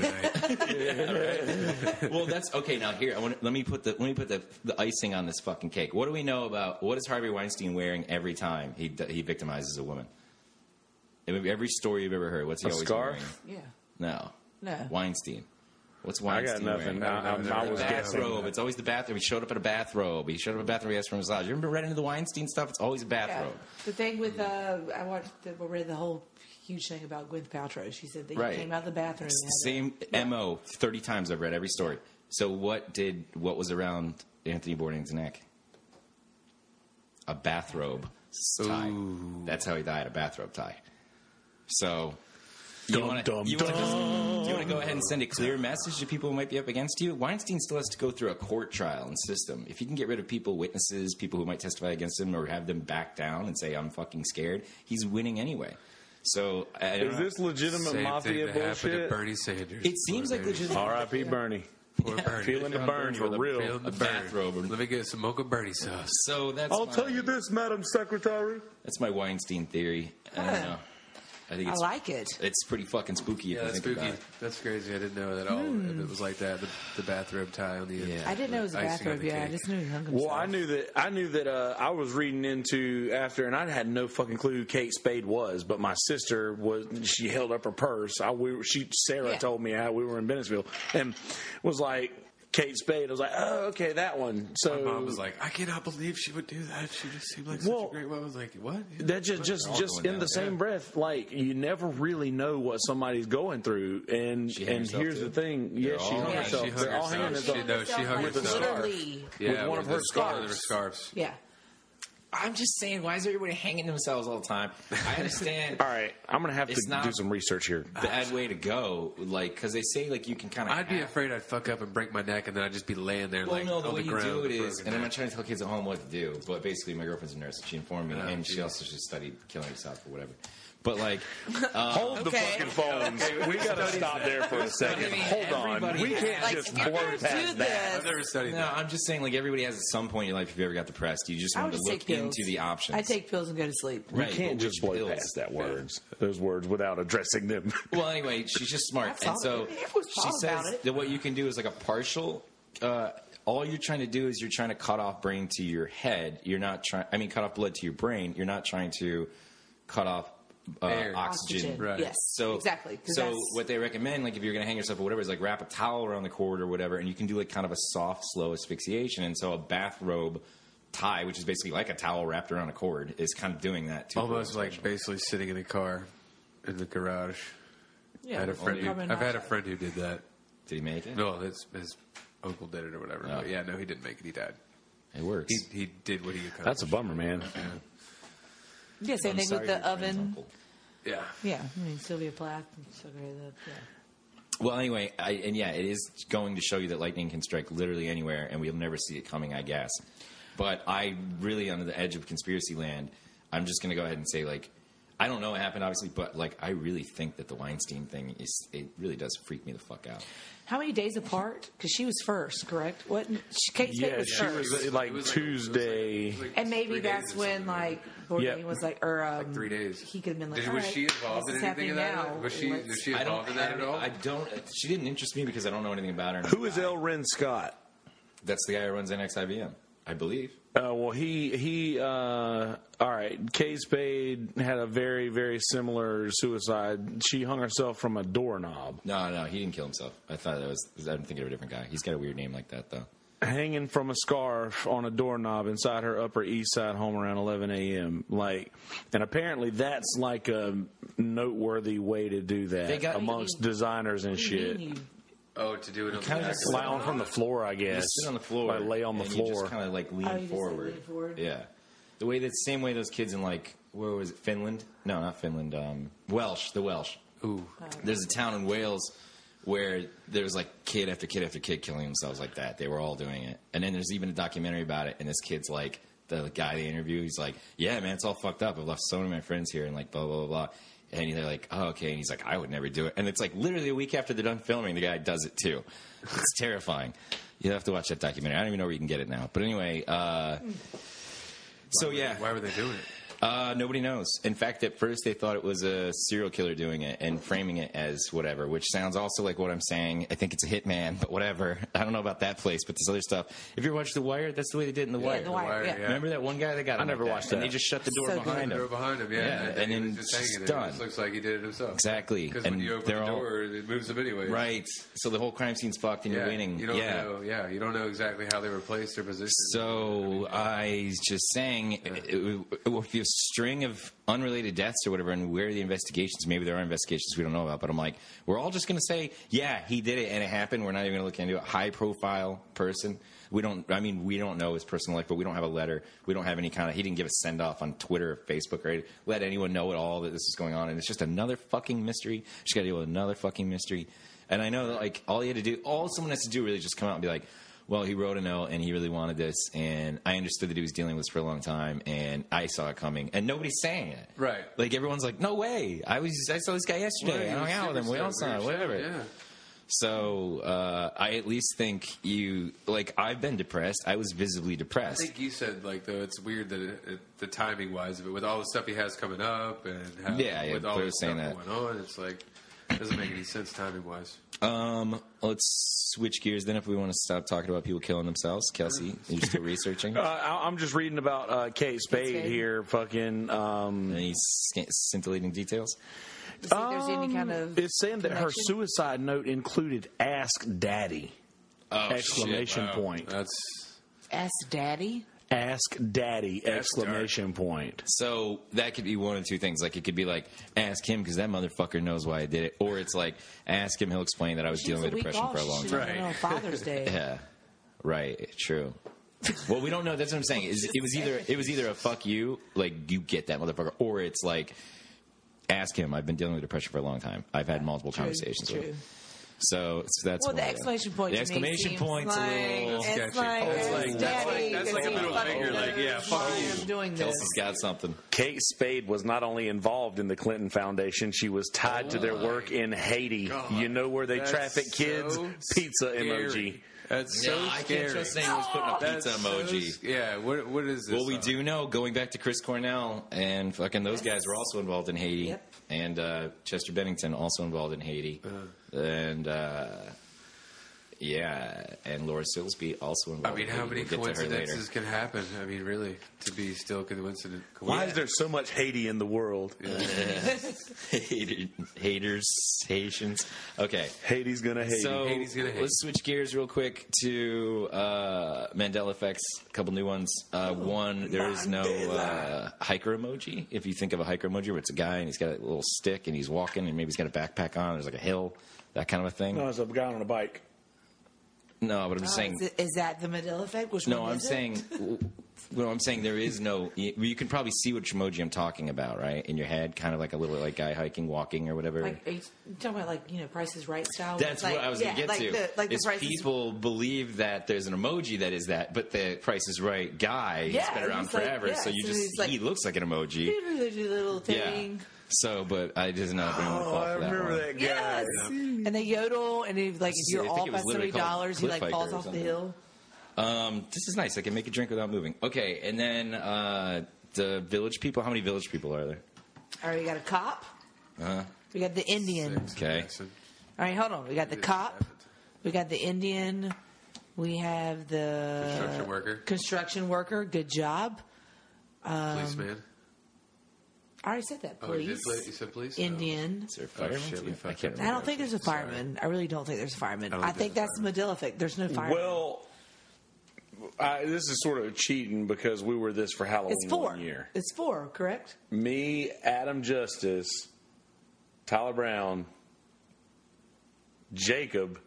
S4: tonight.
S1: Well, that's okay. Now here, I want let me put the let me put the, the icing on this fucking cake. What do we know about what is Harvey Weinstein wearing every time he he victimizes a woman? Every story you've ever heard, what's he
S3: A
S1: always
S3: scarf?
S1: wearing?
S2: Yeah.
S1: No.
S2: No.
S1: Weinstein. What's
S3: I
S1: Weinstein
S3: got nothing.
S1: wearing?
S3: I, I, I
S1: The
S3: was guessing.
S1: bathrobe. It's always the bathrobe. He showed up in a bathrobe. He showed up in a bathrobe. He asked for a massage. You remember read into the Weinstein stuff? It's always a
S2: Yeah.
S1: bathrobe.
S2: The thing with uh, I watched, the, read the whole huge thing about Gwyneth Paltrow. She said that he
S1: Right.
S2: came out of the bathroom.
S1: It's
S2: and
S1: the
S2: had
S1: same M O thirty times I've read every story. So what did what was around Anthony Bourdain's neck? A bathrobe tie. That's how he died, a bathrobe tie. So you
S3: Dum,
S1: want
S3: dum,
S1: to you want to
S3: dum.
S1: do you want to go ahead and send a clear message to people who might be up against you? Weinstein still has to go through a court trial and system. If you can get rid of people, witnesses, people who might testify against him, or have them back down and say I'm fucking scared, he's winning anyway. So I don't
S3: Is
S1: know.
S3: this legitimate
S4: Same
S3: mafia
S4: thing that happened to
S3: bullshit?
S4: Bernie Sanders.
S1: It seems like legitimate.
S3: R I P Bernie.
S4: Poor Bernie.
S3: Feeling the burn for real.
S4: Feeling the
S1: A
S4: burn.
S1: bathrobe.
S4: Let me get some mocha Bernie sauce.
S1: So that's
S3: I'll
S1: my,
S3: tell you this, Madam Secretary.
S1: That's my Weinstein theory. I don't know. I think
S2: I
S1: it's
S2: like it.
S1: it's pretty fucking spooky if
S4: Yeah,
S1: you
S4: that's
S1: think
S4: spooky.
S1: about it.
S4: That's crazy. I didn't know that at all. If it was like that, the, the bathrobe tie on the end.
S1: Yeah.
S2: I didn't know it was a
S4: Icing on
S2: bathrobe.
S4: the
S2: Yeah, I
S4: cake.
S2: just knew he hung himself.
S3: Well, I knew that I knew that uh, I was reading into after, and I had no fucking clue who Kate Spade was. But my sister was. She held up her purse. I we were- she Sarah
S2: Yeah.
S3: told me how we were in Bennettsville and was like Kate Spade. I was like, oh, okay, that one. So
S4: My mom was like, I cannot believe she would do that. She just seemed like such
S3: Well,
S4: a great woman. I was like, what?
S3: that just just
S1: all
S3: just
S1: going
S3: in
S1: down.
S3: the same breath, like you never really know what somebody's going through. And
S1: She hung
S3: and
S1: herself,
S3: here's
S1: too.
S3: the thing. Yeah,
S1: They're
S3: she
S1: all-
S3: hung
S1: Yeah,
S3: herself.
S4: she hung
S3: They're all
S4: herself.
S3: hanging
S4: She
S3: themselves.
S4: knows she hung
S2: Like,
S4: herself.
S2: literally.
S4: Yeah,
S3: one of
S4: the
S3: her
S4: scar-
S3: scarves.
S4: Her scarves.
S2: Yeah.
S1: I'm just saying, why is everybody hanging themselves all the time? I understand.
S3: All right, I'm gonna have
S1: It's
S3: to
S1: not-
S3: do some research here.
S1: Bad way to go, like because they say like you can kind of.
S4: I'd be afraid I'd fuck up and break my neck, and then I'd just be laying there
S1: Well,
S4: like
S1: no, the
S4: on
S1: way
S4: the
S1: you
S4: ground.
S1: do it
S4: with a
S1: is,
S4: broken
S1: and I'm
S4: neck.
S1: not trying to tell kids at home what to do, but basically, my girlfriend's a nurse. She informed me,
S4: Oh,
S1: and she
S4: geez.
S1: also just studied killing herself or whatever. But like, uh,
S3: Hold the
S2: Okay.
S3: fucking phones. We gotta stop there for a second.
S1: I mean,
S3: Hold on.
S1: everybody
S3: We can't
S1: has-
S3: just
S2: Like, if you're
S3: blur
S2: gonna do
S3: past that.
S4: I've never studied
S1: no,
S4: that.
S1: I'm just saying like everybody has at some point in your life if you ever got depressed, you just
S2: I
S1: want
S2: would
S1: to
S2: just
S1: look
S2: take pills.
S1: into the options.
S2: I take pills and go to sleep.
S3: We
S1: Right,
S3: can't
S1: but
S3: just
S1: which
S3: blow
S1: pills?
S3: past that words, those words, without addressing them.
S1: Well, anyway, she's just smart,
S2: I've
S1: and
S2: thought-
S1: so
S2: everyone's
S1: she
S2: thought
S1: says
S2: about it.
S1: that what you can do is like a partial. Uh, all you're trying to do is you're trying to cut off brain to your head. You're not trying. I mean, cut off blood to your brain. You're not trying to cut off uh,
S4: Air.
S1: oxygen.
S2: Oxygen.
S4: Right.
S2: Yes.
S1: So
S2: exactly. 'cause
S1: So
S2: that's-
S1: what they recommend, like if you're going to hang yourself or whatever, is like wrap a towel around the cord or whatever, and you can do like kind of a soft, slow asphyxiation. And so a bathrobe tie, which is basically like a towel wrapped around a cord, is kind of doing that too.
S4: Almost like basically sitting in a car in the garage.
S2: yeah,
S4: I had a friend. Who,
S2: carbon
S4: I've had a
S2: monoxide.
S4: friend who did that.
S1: Did he make it?
S4: No, his, his uncle did it or whatever.
S1: Oh.
S4: But yeah, no, he didn't make it. He died.
S1: It works.
S4: He he did what he accomplished.
S3: That's a bummer, man.
S2: Yeah, same
S1: I'm
S2: thing
S1: sorry
S2: with
S1: your
S2: the
S1: friend's
S2: oven.
S1: uncle.
S4: Yeah.
S2: Yeah, I mean Sylvia Plath. And so great that, yeah.
S1: Well, anyway, I, and yeah, it is going to show you that lightning can strike literally anywhere, and we'll never see it coming, I guess. But I really, on the edge of conspiracy land, I'm just going to go ahead and say, like, I don't know what happened, obviously, but like I really think that the Weinstein thing is it really does freak me the fuck out.
S2: How many days apart? Because she was first, correct? What? Kate Spade
S3: Yeah,
S2: was
S3: she
S2: first.
S3: was like
S4: It was like-
S3: Tuesday.
S4: it was like
S2: And maybe
S4: three days
S2: that's
S4: or
S2: when,
S4: something.
S2: like, Bourdain
S3: Yep.
S2: was like, or um,
S4: Like three days.
S2: He could have been like,
S4: Did,
S2: all
S4: was
S2: right,
S4: she involved in
S2: this is
S4: anything
S2: happening
S4: in that?
S2: now.
S4: Was she
S2: Let's-
S4: was she
S1: I don't
S4: involved in that
S1: have
S4: at
S1: any-
S4: all?
S1: I don't. She didn't interest me because I don't know anything about her.
S3: Who is L. Ren Scott?
S1: That's the guy who runs N X I B M, I believe.
S3: Uh, well, he he. Uh, all right, Kate Spade had a very very similar suicide. She hung herself from a doorknob,
S1: No, no, he didn't kill himself. I thought that was. I'm thinking of a different guy. He's got a weird name like that, though.
S3: hanging from a scarf on a doorknob inside her Upper East Side home around eleven a.m. Like, and apparently that's like a noteworthy way to do
S1: They
S3: that
S1: got-
S3: amongst designers and
S2: What do you
S3: shit.
S2: mean you-
S4: Oh, to do it on the
S1: kinda
S4: back
S1: just
S4: of the
S3: Lie on from the floor, I
S1: You
S3: guess.
S1: just sit on the floor,
S3: Like lay on the
S1: and
S3: floor.
S1: You just kind of like lean
S2: Oh, you just, like,
S1: forward.
S2: lean forward?
S1: Yeah, the way that same way those kids in like where was it? Finland? No, not Finland. Um, Welsh. The Welsh.
S4: Ooh.
S1: There's a town in Wales where there's like kid after kid after kid killing themselves like that. They were all doing it, and then there's even a documentary about it. And this kid's like the guy they interview. He's like, "Yeah, man, it's all fucked up. I've left so many of my friends here, and like blah blah blah blah." And they're like, "Oh, okay." And he's like, "I would never do it." And it's like literally a week after they're done filming, the guy does it too. It's terrifying. You have to watch that documentary. I don't even know where you can get it now. But anyway, uh, so yeah,
S4: Why were they doing it?
S1: uh, nobody knows. In fact, at first they thought it was a serial killer doing it and framing it as whatever, which sounds also like what I'm saying. I think it's a hitman, but whatever. I don't know about that place, but this other stuff. If you watch The Wire, that's the way they did it in The
S2: Yeah,
S1: Wire.
S2: The Wire,
S4: Wire,
S2: yeah.
S4: yeah.
S1: Remember that one guy that got
S3: I
S1: him
S3: never
S1: like
S3: watched
S1: And
S3: that.
S1: they just shut the door
S2: So
S1: behind
S4: The door
S1: him.
S4: behind him, yeah.
S1: Yeah,
S4: and,
S1: and
S4: he
S1: then
S4: was just hanging
S1: just
S4: there. It
S1: done.
S4: just looks like he did it himself.
S1: Exactly.
S4: Because
S1: And
S4: when you open
S1: they're
S4: the
S1: all-
S4: door, it moves them anyway.
S1: Right. So the whole crime scene's fucked and
S4: Yeah.
S1: you're winning.
S4: You don't
S1: yeah.
S4: know. Yeah. You don't know exactly how they replaced their position.
S1: So I was just saying, it- it- if you have a string of unrelated deaths or whatever, and where are the investigations? Maybe there are investigations we don't know about, but I'm like, we're all just going to say, yeah, he did it and it happened. We're not even going to look into it. High profile person. We don't, I mean, we don't know his personal life, but we don't have a letter. We don't have any kind of, he didn't give a send off on Twitter or Facebook or let anyone know at all that this is going on. And it's just another fucking mystery. Just got to deal with another fucking mystery. And I know that, like, all he had to do, all someone has to do really just come out and be like, well, he wrote a note and he really wanted this, and I understood that he was dealing with this for a long time, and I saw it coming, and nobody's saying it.
S4: Right.
S1: Like, everyone's like, no way. I was I saw this guy yesterday. I hung out with him. We all saw it. Whatever.
S4: Yeah.
S1: So uh, I at least think you, like, I've been depressed. I was visibly
S4: I
S1: depressed.
S4: think you said, like, though, it's weird that it, it, the timing wise of it, with all the stuff he has coming up and how,
S1: Yeah, yeah,
S4: with all
S1: they're
S4: the
S1: saying
S4: stuff
S1: that.
S4: going on, it's like, it doesn't make any sense timing wise.
S1: Um, let's switch gears then if we want to stop talking about people killing themselves. Kelsey, you're still researching?
S3: Uh, I- I'm just reading about uh, Kate Spade
S2: Spade.
S3: here. Fucking. Um,
S1: Any sc- scintillating details?
S2: To see if there's any kind of.
S3: it's saying that her
S2: connection.
S3: suicide note included "Ask Daddy!"
S1: Oh,
S3: exclamation
S4: Wow.
S3: point.
S4: That's
S2: Ask Daddy.
S3: Ask Daddy!
S4: That's
S3: Exclamation point.
S1: So that could be one of two things. Like, it could be like, ask him because that motherfucker knows why I did it. Or it's like, ask him, he'll explain that I was
S2: She
S1: dealing
S2: was
S1: with
S2: a week
S1: depression
S2: off.
S1: for a long
S2: She
S1: time.
S2: didn't know Father's Day.
S1: Yeah, right. True. Well, we don't know. That's what I'm saying. Is it was either it was either a fuck you, like you get that motherfucker, or it's like, ask him. I've been dealing with depression for a long time. I've had multiple
S2: True,
S1: conversations
S2: true.
S1: with him. So it's- that's
S2: Well, the
S1: one of
S2: exclamation point.
S1: The
S2: to me
S1: exclamation
S2: seems
S1: point's
S2: like,
S1: a little
S2: it's
S4: sketchy.
S2: Like,
S4: It's
S2: it's
S3: like-
S2: Daddy,
S3: that's
S4: like- that's like a
S2: because he
S4: middle
S2: fucking
S4: finger, like,
S2: knows
S4: yeah, fuck
S2: why
S4: you.
S2: I'm doing this.
S1: Kelsey's got something.
S3: Kate Spade was not only involved in the Clinton Foundation, she was tied to their work in Haiti.
S4: God.
S3: You know where they
S4: That's
S3: traffic kids?
S4: so
S3: Pizza
S4: scary.
S3: emoji.
S4: That's so
S1: Yeah, I
S4: scary.
S1: can't trust anyone who's putting a pizza
S4: That's so
S1: emoji.
S4: sc- yeah, what what is this?
S1: Well, we
S4: uh,
S1: do know, going back to Chris Cornell and fucking those guys were also involved in Haiti.
S2: Yep.
S1: And uh, Chester Bennington also involved in Haiti.
S4: Uh-huh.
S1: And, uh, yeah, and Laura Silsby also
S4: I
S1: involved
S4: mean,
S1: in
S4: how
S1: Haiti.
S4: many
S1: We'll get to her later.
S4: coincidences can happen? I mean, really, to be still coincident.
S3: Why is there so much Haiti in the world?
S1: Hater, haters, Haitians. Okay.
S3: Haiti's gonna hate.
S1: So
S4: Haiti's gonna hate.
S1: let's switch gears real quick to uh, Mandela effects. A couple new ones. Uh, one, there is no uh, hiker emoji. If you think of a hiker emoji, where it's a guy and he's got a little stick and he's walking and maybe he's got a backpack on. There's like a hill, that kind of a thing.
S3: no, it's a guy on a bike.
S1: No, but I'm just
S2: Oh,
S1: saying.
S2: is, it, is that the Mandela effect? Which
S1: No,
S2: one
S1: I'm
S2: is it?
S1: saying. Well, I'm saying there is no. You, you can probably see which emoji I'm talking about, right? In your head, kind of like a little like guy hiking, walking, or whatever.
S2: Like, are you talking about like you know, Price is Right style?
S1: That's
S2: like,
S1: what I was
S2: yeah,
S1: going to get
S2: like
S1: to.
S2: The, like
S1: is
S2: the Price is-
S1: people believe that there's an emoji that is that, but the Price is Right guy
S2: Yeah,
S1: has been around
S2: he's like-
S1: forever,
S2: yeah,
S1: so you
S2: so
S1: just
S2: he's like-
S1: he looks like an emoji.
S2: little thing.
S1: Yeah. So, but I just not really want to
S3: Oh,
S1: fall
S3: I
S1: for that
S3: remember
S1: one.
S3: that guy.
S2: Yes. And they yodel, and if, like if you're
S1: I think
S2: off
S1: it
S2: by
S1: was
S2: so many
S1: literally called
S2: dollars, he
S1: Cliff
S2: like
S1: Hiker
S2: falls
S1: or
S2: off the
S1: something.
S2: hill.
S1: Um, this is nice. I can make a drink without moving. Okay, and then uh, the village people. How many village people are there?
S2: All right, we got a cop.
S1: Uh-huh.
S2: We got the Indian.
S1: Okay.
S2: All right, hold on. We got the cop. We got the Indian. We have the
S4: Construction worker.
S2: Construction worker. Good job.
S4: Policeman.
S2: I already said that.
S4: Oh, you did
S2: Police.
S4: play, you said police?
S2: Indian.
S1: Is there a
S4: Oh,
S1: fireman?
S4: shit, we
S1: I
S4: fucked
S1: can't
S4: up.
S2: I
S1: remember.
S2: don't think there's a fireman. I really don't think there's a fireman.
S4: I
S2: I,
S4: don't
S2: think
S4: think there's
S2: that's Medillific. There's no fireman.
S3: Well, I, this is sort of cheating because we were this for Halloween
S2: it's four.
S3: one year.
S2: It's four, correct?
S3: Me, Adam Justice, Tyler Brown, Jacob,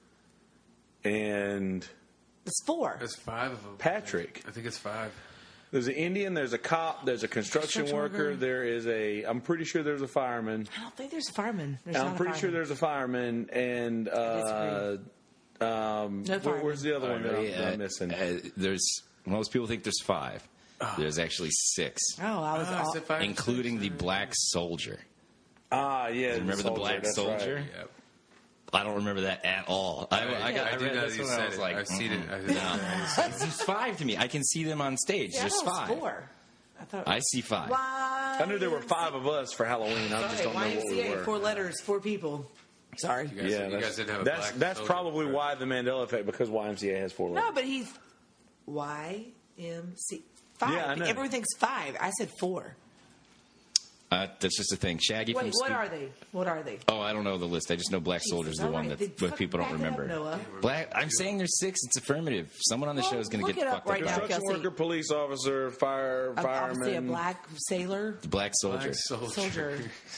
S3: and
S2: It's four.
S4: There's five of them.
S3: Patrick.
S4: I think it's five.
S3: There's an Indian, there's a cop, there's a construction,
S2: Construction
S3: worker,
S2: worker.
S3: there is a, I'm pretty sure there's a fireman.
S2: I don't think there's a fireman. There's
S3: And
S2: not
S3: I'm
S2: a
S3: pretty sure
S2: fireman.
S3: there's a fireman, and uh, um,
S2: No
S3: where-
S2: fireman.
S3: where's the other one that I'm, that I'm
S1: Uh,
S3: missing?
S1: uh, there's most people think there's five. There's actually six,
S2: Oh, I was
S4: Oh, I
S2: all,
S4: said five or
S1: including
S4: six.
S1: the black soldier.
S3: ah, yeah,
S1: Remember the
S3: soldier,
S1: black
S3: that's
S1: soldier?
S3: right.
S4: Yep.
S1: I don't remember that at all. I, I, got, I,
S4: I do
S1: read
S4: know
S1: this
S4: that you
S1: one and I
S4: said
S1: was
S4: it.
S1: like,
S4: I've seen it.
S1: mm-mm.
S4: I-
S1: No. There's five to me. I can see them on stage.
S2: yeah, I
S1: There's
S2: thought it was
S1: five.
S2: four. I thought.
S1: I see five.
S2: Why?
S3: I knew there were five of us for Halloween. I just don't know what we
S2: Y M C A,
S3: were.
S2: Four letters, four people. Sorry.
S4: You guys,
S3: Yeah,
S4: you
S3: that's,
S4: guys didn't have a
S3: that's,
S4: black
S3: that's
S4: soldier
S3: probably
S4: for-
S3: why the Mandela effect, because Y M C A has four
S2: No,
S3: letters.
S2: but he's Y M C five.
S3: Yeah, I know.
S2: Everything's five. I said four.
S1: Uh, that's just a thing. Shaggy
S2: Wait,
S1: from
S2: what
S1: Scoop-
S2: are they? What are they?
S1: Oh, I don't know the list. I just know Black Soldier's the
S2: all
S1: one
S2: right.
S1: that
S2: Then
S1: but
S2: fuck-
S1: people don't
S2: back it up,
S1: remember.
S2: Noah.
S1: Black. I'm saying there's six. It's affirmative. Someone on the
S2: Well,
S1: show is going to
S2: look
S1: get
S2: it up
S1: fucked
S2: right
S1: up.
S2: now.
S3: Construction
S2: Kelsey.
S3: worker, police officer, fire,
S2: Um, Obviously, a
S3: fireman.
S2: black sailor,
S1: The Black Soldier.
S4: Black soldier.
S2: soldier.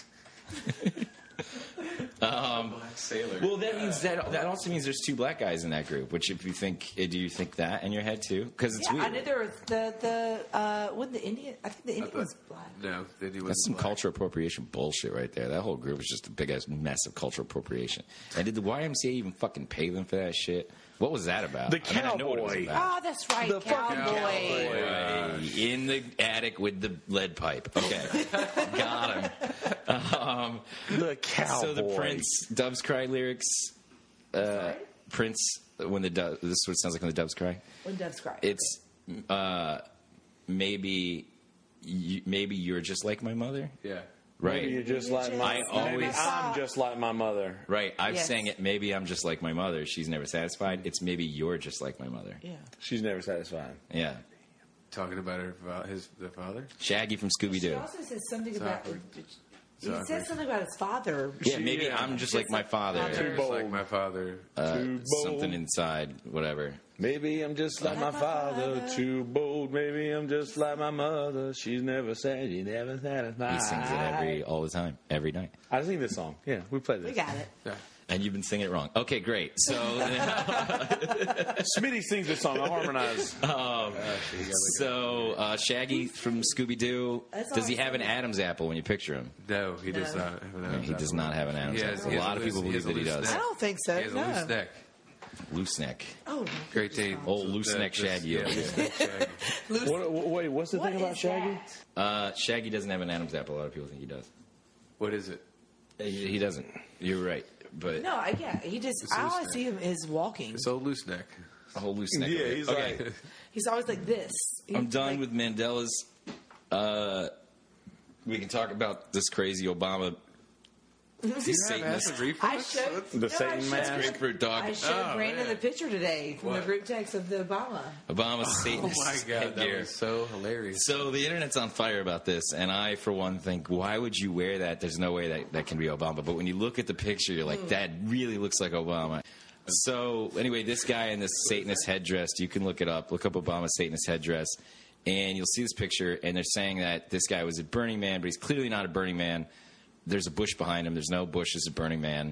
S1: Um,
S4: Black sailor.
S1: Well, that means that that also means there's two black guys in that group. Which, if you think, uh, do you think that in your head too? Because it's
S2: Yeah,
S1: weird.
S2: I knew there was the the uh, what the Indian. I think the Indian
S4: thought-
S2: was black.
S4: No, then he was
S1: That's some
S4: black.
S1: cultural appropriation bullshit right there. That whole group is just a big ass mess of cultural appropriation. And did the Y M C A even fucking pay them for that shit? What was that about?
S3: The
S1: I mean, I know what it was
S3: cowboy.
S1: about.
S2: Oh, that's right,
S3: The fucking
S2: cowboy.
S3: cowboy.
S1: Right. In the attic with the lead pipe. Okay, got him. Um,
S3: The cowboy.
S1: so the Prince Doves Cry lyrics. Uh,
S2: Sorry?
S1: Prince, when the do- this is what it sounds like when the doves cry.
S2: When doves cry.
S1: It's uh, maybe you, maybe you're just like my mother.
S4: Yeah.
S1: Right.
S3: Maybe you're just like
S2: Just
S3: my.
S1: I
S3: maybe
S1: always-
S3: I'm just like my mother.
S1: Right. I'm
S2: Yes.
S1: saying it. Maybe I'm just like my mother. She's never satisfied. It's maybe you're just like my mother.
S2: yeah.
S3: She's never satisfied.
S1: Yeah.
S4: Talking about her, fa- his the father.
S1: Shaggy from Scooby
S2: He
S1: Doo.
S2: also said something about.
S4: awkward.
S2: He
S4: awkward.
S2: said something about his father.
S1: Yeah, maybe
S3: Yeah.
S1: I'm just
S2: Just
S1: like my
S2: like
S1: father.
S2: father.
S3: Too
S4: Just
S3: bold.
S4: like my father.
S1: Uh,
S3: Too bold.
S1: something inside, whatever.
S3: Maybe I'm just like my father, too bold. Maybe I'm just like my mother. She's never sad, she never satisfied.
S1: He sings it every all the time, every night.
S3: I sing this song. Yeah, we play this.
S2: We got it.
S4: Yeah.
S1: And you've been singing it wrong. Okay, great. So,
S3: Smitty sings this song. I harmonize.
S1: so uh, Shaggy from Scooby Doo.
S2: That's
S1: Does
S2: all
S1: he
S2: I
S1: have an
S2: said.
S1: Adam's apple when you picture him?
S4: No, he does
S2: No.
S4: not. Have an
S1: No,
S4: Adam's
S1: he does
S4: apple.
S1: not have an Adam's
S4: He has-
S1: apple.
S4: he
S1: A
S4: has
S1: lot of
S4: loose-
S1: people
S4: he has
S1: believe that he
S4: a loose
S1: does.
S2: I
S4: neck.
S2: don't think so.
S4: He has a
S2: no.
S4: loose neck.
S1: Loose neck.
S2: Oh,
S4: Great Dane.
S1: Old loose
S4: The-
S1: neck
S4: the-
S1: Shaggy.
S4: Yeah,
S1: over there.
S4: loose neck Shaggy.
S3: What, what- wait, what's the
S2: what
S3: thing about
S2: is
S3: Shaggy?
S2: that?
S1: Uh, Shaggy doesn't have an Adam's apple. A lot of people think he does.
S4: What is it?
S1: He, he doesn't. You're right. But
S2: No, I, yeah, he just.
S4: It's
S2: I
S4: loose
S2: always
S4: neck.
S2: see him as walking.
S4: It's old loose neck.
S1: a whole loose neck.
S3: Yeah,
S1: over there.
S3: he's
S1: okay.
S3: like-
S2: He's always like this.
S1: I'm
S2: He's
S1: done
S2: like-
S1: with Mandela's. Uh, we can talk about this crazy Obama Satanist
S2: I
S4: reflux?
S2: showed
S3: The
S2: no,
S3: Satan
S2: I showed,
S3: mask?
S1: grapefruit dog.
S2: I showed
S4: Oh,
S2: Brandon
S4: man.
S2: the picture today from
S4: What?
S2: the group text of the Obama.
S1: Obama
S4: Oh
S1: Satanist
S4: my god, that
S1: headgear.
S4: was so hilarious.
S1: So the internet's on fire about this, and I, for one, think, why would you wear that? There's no way that that can be Obama. But when you look at the picture, you're like, that really looks like Obama. So anyway, this guy in this Satanist headdress, you can look it up. Look up Obama Satanist headdress, and you'll see this picture. And they're saying that this guy was a Burning Man, but he's clearly not a Burning Man. There's a bush behind him. There's no bush. It's a Burning Man.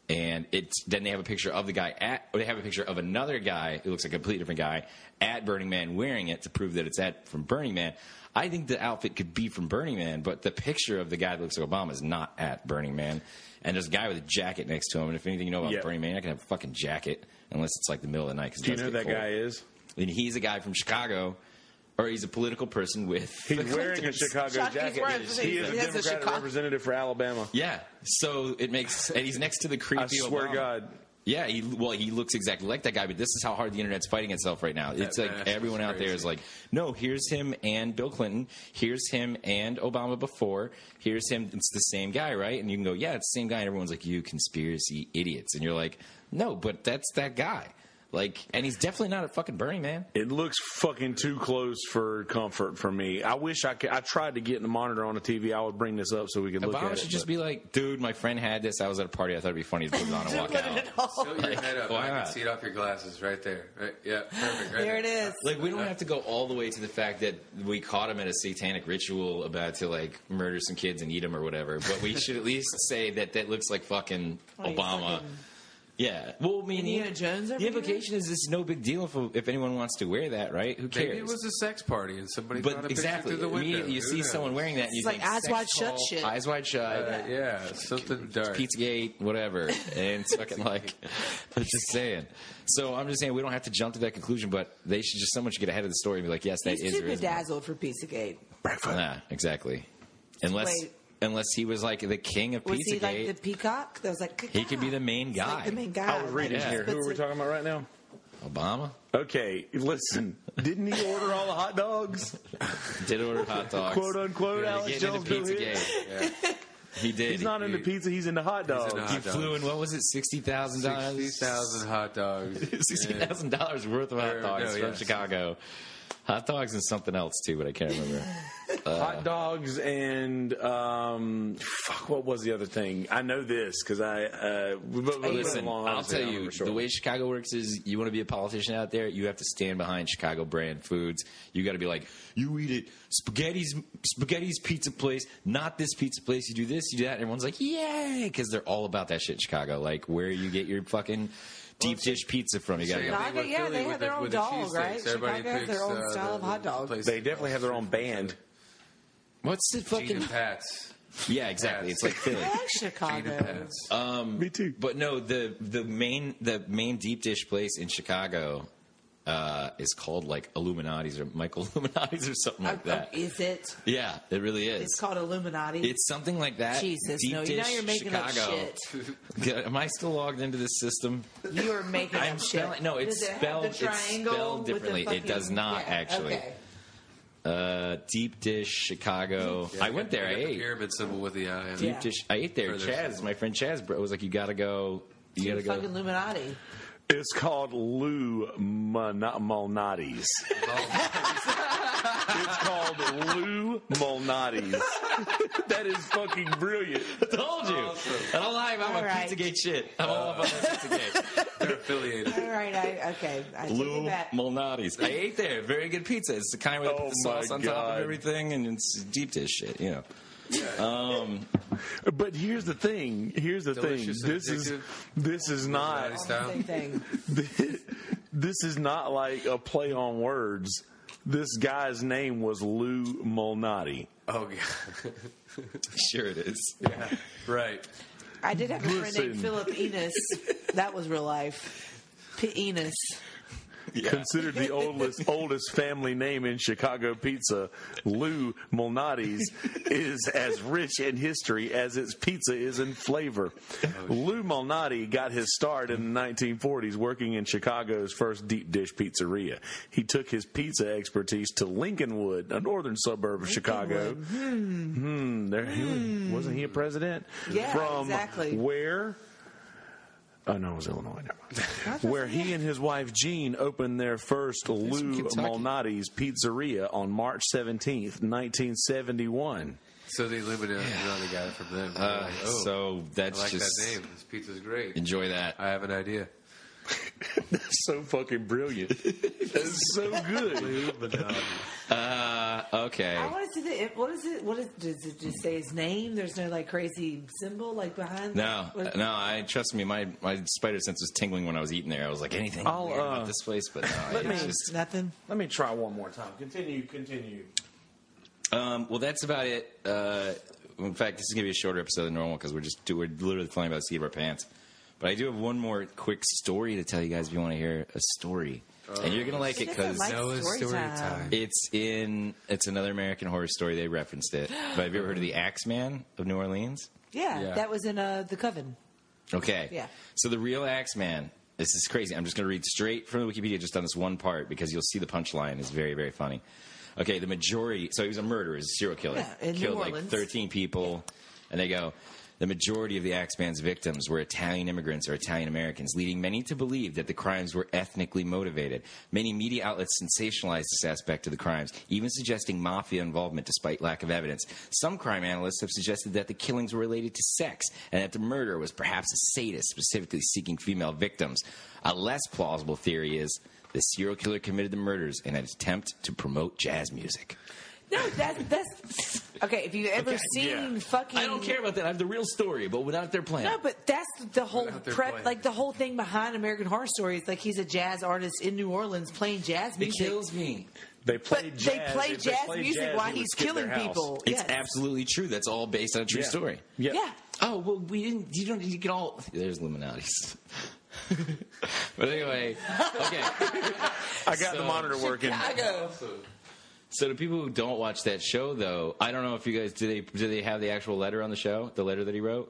S1: and it's then they have a picture of the guy at, or they have a picture of another guy who looks like a completely different guy at Burning Man wearing it to prove that it's at from Burning Man. I think the outfit could be from Burning Man, but the picture of the guy that looks like Obama is not at Burning Man. And there's a guy with a jacket next to him. And if anything you know about
S3: Yep.
S1: Burning Man, I can have a fucking jacket unless it's like the middle of the night. 'Cause it
S3: Do you
S1: does
S3: know who
S1: get
S3: that
S1: cold.
S3: guy is?
S1: And he's a guy from Chicago, or he's a political person with.
S3: He's
S1: the
S3: wearing a
S1: Clintons.
S3: Chicago
S2: Chuck, he's
S3: jacket.
S2: wearing-
S3: He is a
S2: he has a
S3: Democratic
S2: Chicago-
S3: representative for Alabama.
S1: Yeah, so it makes, and he's next to the creepy.
S3: I swear to
S1: Obama.
S3: God.
S1: Yeah, he, well, he looks exactly like that guy, but this is how hard the internet's fighting itself right now. It's
S4: That
S1: like
S4: mask
S1: everyone
S4: is
S1: out there
S4: crazy.
S1: is like, no, here's him and Bill Clinton. Here's him and Obama before. Here's him. It's the same guy, right? And you can go, yeah, it's the same guy. And everyone's like, you conspiracy idiots. And you're like, no, but that's that guy. Like, and he's definitely not at fucking Burning Man.
S3: It looks fucking too close for comfort for me. I wish I could. I tried to get the monitor on the T V. I would bring this up so we could look
S1: Obama
S3: at
S1: should
S3: it.
S1: just
S3: but-
S1: be like, dude, my friend had this. I was at a party. I thought it'd be funny to put it on and walk out.
S4: Tilt your head up.
S1: why
S4: I
S1: not?
S4: can see it off your glasses right there. Right? Yeah, perfect. Right
S2: There it is.
S1: Like, we don't have to go all the way to the fact that we caught him at a satanic ritual about to, like, murder some kids and eat them or whatever. But we should at least say that that looks like fucking
S2: Like
S1: Obama.
S2: fucking
S1: Yeah. Well, I mean,
S2: Indiana
S1: the,
S2: Jones over
S1: the implication is it's no big deal if, if anyone wants to wear that, right? Who cares?
S4: Maybe it was a sex party and somebody got a
S1: but
S4: picture
S1: exactly.
S4: through the window.
S1: Immediately you
S4: Who
S1: see
S4: knows?
S1: someone wearing that and you
S2: It's like
S1: think
S2: Eyes
S1: sex
S2: Wide Shut
S1: call,
S2: shit.
S1: Eyes Wide Shut.
S4: Uh, yeah, something dark.
S1: Pizzagate, whatever. And it's fucking like, I'm just saying. So I'm just saying we don't have to jump to that conclusion, but they should just, someone should get ahead of the story and be like, yes, that
S2: He's
S1: is
S2: too
S1: or isn't.
S2: bedazzled for Pizzagate.
S1: Nah, exactly. Unless,
S2: Wait.
S1: unless he was like the king of
S2: Was he like
S1: Pizzagate.
S2: the peacock? That was like
S1: He could be the main
S2: It's
S1: guy.
S2: like the main guy.
S3: I was reading
S2: Like,
S3: here. Who are we
S2: puts
S3: talking about right now?
S1: Obama
S3: Okay, listen. Didn't he order all the hot dogs?
S1: did order hot dogs.
S3: Quote unquote.
S1: Yeah,
S3: Alex
S1: getting
S3: Jones
S1: into
S3: do his.
S1: Pizzagate.
S4: Yeah.
S1: He did.
S3: He's not into pizza. He's into hot dogs.
S4: into
S1: He
S4: hot
S1: flew
S4: dogs.
S1: in, what was it, sixty thousand dollars?
S4: Sixty thousand hot dogs.
S1: sixty thousand dollars worth of hot
S4: Or,
S1: dogs
S4: no,
S1: from
S4: yes.
S1: Chicago. Hot dogs and something else too, but I can't remember.
S3: hot dogs and um, fuck. What was the other thing? I know this because I. Uh, we both
S1: Hey,
S3: been
S1: listen,
S3: along,
S1: I'll
S3: obviously,
S1: tell
S3: I
S1: you,
S3: remember short.
S1: the way Chicago works is you want to be a politician out there, you have to stand behind Chicago brand foods. You got to be like, you eat it, spaghetti's, spaghetti's pizza place, not this pizza place. You do this, you do that. And everyone's like, yay, because they're all about that shit in Chicago. Like where you get your fucking deep dish pizza from. You got to
S4: Same
S1: go.
S4: thing
S2: Chicago,
S4: with
S2: yeah,
S4: Philly
S2: they
S4: with
S2: have
S4: the-
S2: their own
S4: with the
S2: dog,
S4: cheesesteaks.
S2: right?
S4: Everybody
S2: Chicago has their
S4: picks,
S2: own
S4: uh,
S2: style of
S4: the-
S2: hot
S4: the
S2: dog.
S4: place
S3: They definitely have their own band.
S1: What's the
S4: Gina
S1: fucking?
S4: Pat's.
S1: Yeah, exactly. It's like Philly.
S2: I like
S4: Gina
S2: Chicago.
S4: Pat's.
S3: Me too.
S1: But no, the the main the main deep dish place in Chicago uh, is called like Illuminati's or Michael Illuminati's or something like
S2: Oh,
S1: that.
S2: Is it?
S1: Yeah, it really is.
S2: It's called Illuminati.
S1: It's something like that.
S2: Jesus,
S1: Deep
S2: no,
S1: dish
S2: you know you're making
S1: Chicago.
S2: up shit.
S1: Am I still logged into this system?
S2: You are making
S1: I'm
S2: up
S1: spelling.
S2: shit.
S1: No, it's
S2: Does it have
S1: spelled.
S2: the
S1: It's
S2: triangle
S1: spelled
S2: with the
S1: differently. It does
S2: fucking-
S1: not
S2: yeah,
S1: actually.
S2: okay.
S1: Uh, deep dish Chicago.
S4: Yeah,
S1: I went there. I
S4: they got the
S1: ate.
S4: pyramid symbol with the eye.
S1: Deep
S2: Yeah.
S1: dish. I ate there.
S4: Further
S1: Chaz,
S4: symbol.
S1: my friend Chaz, bro, was like, "You gotta go. You
S2: You're
S1: gotta go."
S2: fucking Illuminati.
S3: It's called Lou Mon- Malnati's. It's called Lou Malnati's. That is fucking brilliant.
S1: I told you. I don't lie about
S2: All
S1: my
S2: right.
S1: Pizzagate shit. I'm all about that Pizzagate.
S4: They're affiliated.
S2: All right, I okay. I take
S1: Lou
S2: it back.
S1: Malnati's. I ate there. Very good pizza. It's the kind with
S3: Oh
S1: the sauce
S3: my
S1: on top
S3: God.
S1: of everything, and it's deep dish shit. You know.
S3: But here's the thing. Here's the
S4: Delicious
S3: thing.
S4: and
S3: This is
S4: addictive.
S3: this is not
S4: Nice. Style.
S2: Same thing.
S3: this is not like a play on words. This guy's name was Lou Malnati.
S4: Oh, God.
S1: Sure it is.
S4: Yeah. Right.
S2: I did have a friend
S3: Listen.
S2: named Philip Enos. That was real life. P. Enos.
S1: Yeah.
S3: Considered the oldest oldest family name in Chicago pizza, Lou Malnati's is as rich in history as its pizza is in flavor. Lou Malnati got his start in the nineteen forties working in Chicago's first deep dish pizzeria. He took his pizza expertise to Lincolnwood, a northern suburb of Chicago. Hmm. There, he was, wasn't he a president?
S2: Yeah,
S3: From
S2: exactly.
S3: where? Oh, no, it was Illinois. Never mind. Where he and his wife Jean opened their first Lou
S1: Kentucky.
S3: Malnati's Pizzeria on March seventeenth, nineteen seventy-one.
S4: So they limited on the guy from them. They're
S1: Uh,
S4: like, oh,
S1: so
S4: I
S1: that's
S4: like
S1: just
S4: that name. This pizza's great.
S1: enjoy that.
S4: I have an idea.
S3: That's so fucking brilliant. That's so good.
S1: Uh, okay.
S2: I want to see the. What is it? What is? Does it just say his name? There's no like crazy symbol like behind.
S1: No,
S2: what,
S1: no. I trust me. My my spider sense was tingling when I was eating there. I was like, anything
S3: I'll,
S1: weird
S3: uh,
S1: about this place, but no.
S3: let
S1: it's
S3: me-
S1: just,
S2: nothing.
S3: Let me try one more time. Continue, continue.
S1: um, well, that's about it. Uh, in fact, this is gonna be a shorter episode than normal because we're just we're literally flying by the seat of our pants. But I do have one more quick story to tell you guys if you want to hear a story, and you're gonna like it because.
S2: Like
S4: Noah's
S2: story
S4: story
S2: time.
S4: time.
S1: It's in. It's another American Horror Story. They referenced it. But have you ever heard of the Axeman of New Orleans?
S2: Yeah,
S4: Yeah.
S2: that was in uh, the Coven.
S1: Okay.
S2: Yeah.
S1: So the real Axeman. This is crazy. I'm just going to read straight from the Wikipedia just on this one part because you'll see the punchline is very, very funny. Okay, the majority. So he was a murderer, he was a serial killer.
S2: Yeah, in New
S1: Killed like
S2: Orleans.
S1: thirteen people, and they go. The majority of the Axeman's victims were Italian immigrants or Italian Americans, leading many to believe that the crimes were ethnically motivated. Many media outlets sensationalized this aspect of the crimes, even suggesting mafia involvement despite lack of evidence. Some crime analysts have suggested that the killings were related to sex and that the murderer was perhaps a sadist specifically seeking female victims. A less plausible theory is the serial killer committed the murders in an attempt to promote jazz music.
S2: No, that's that's okay. If you've ever
S3: Okay,
S2: seen
S3: yeah.
S2: fucking,
S1: I don't care about that. I have the real story, but without their plan.
S2: No, but that's the whole
S4: Without their
S2: prep,
S4: plan.
S2: like the whole thing behind American Horror Story is like he's a jazz artist in New Orleans playing jazz
S1: It
S2: music.
S1: kills me.
S3: They play
S2: But
S3: jazz.
S2: they play
S3: If
S2: jazz
S3: played
S2: music
S3: jazz,
S2: while
S3: he would
S2: he's
S3: skip
S2: killing
S3: their house.
S2: people.
S1: It's
S2: Yes.
S1: absolutely true. That's all based on a true
S3: Yeah.
S1: story.
S3: Yeah.
S2: Yeah.
S1: Oh well, we didn't. You don't. You can all. There's Illuminati's. But anyway, okay.
S3: I got the
S1: So-
S3: monitor working.
S2: Chicago.
S1: So the people who don't watch that show, though, I don't know if you guys do they do they have the actual letter on the show, the letter that he wrote.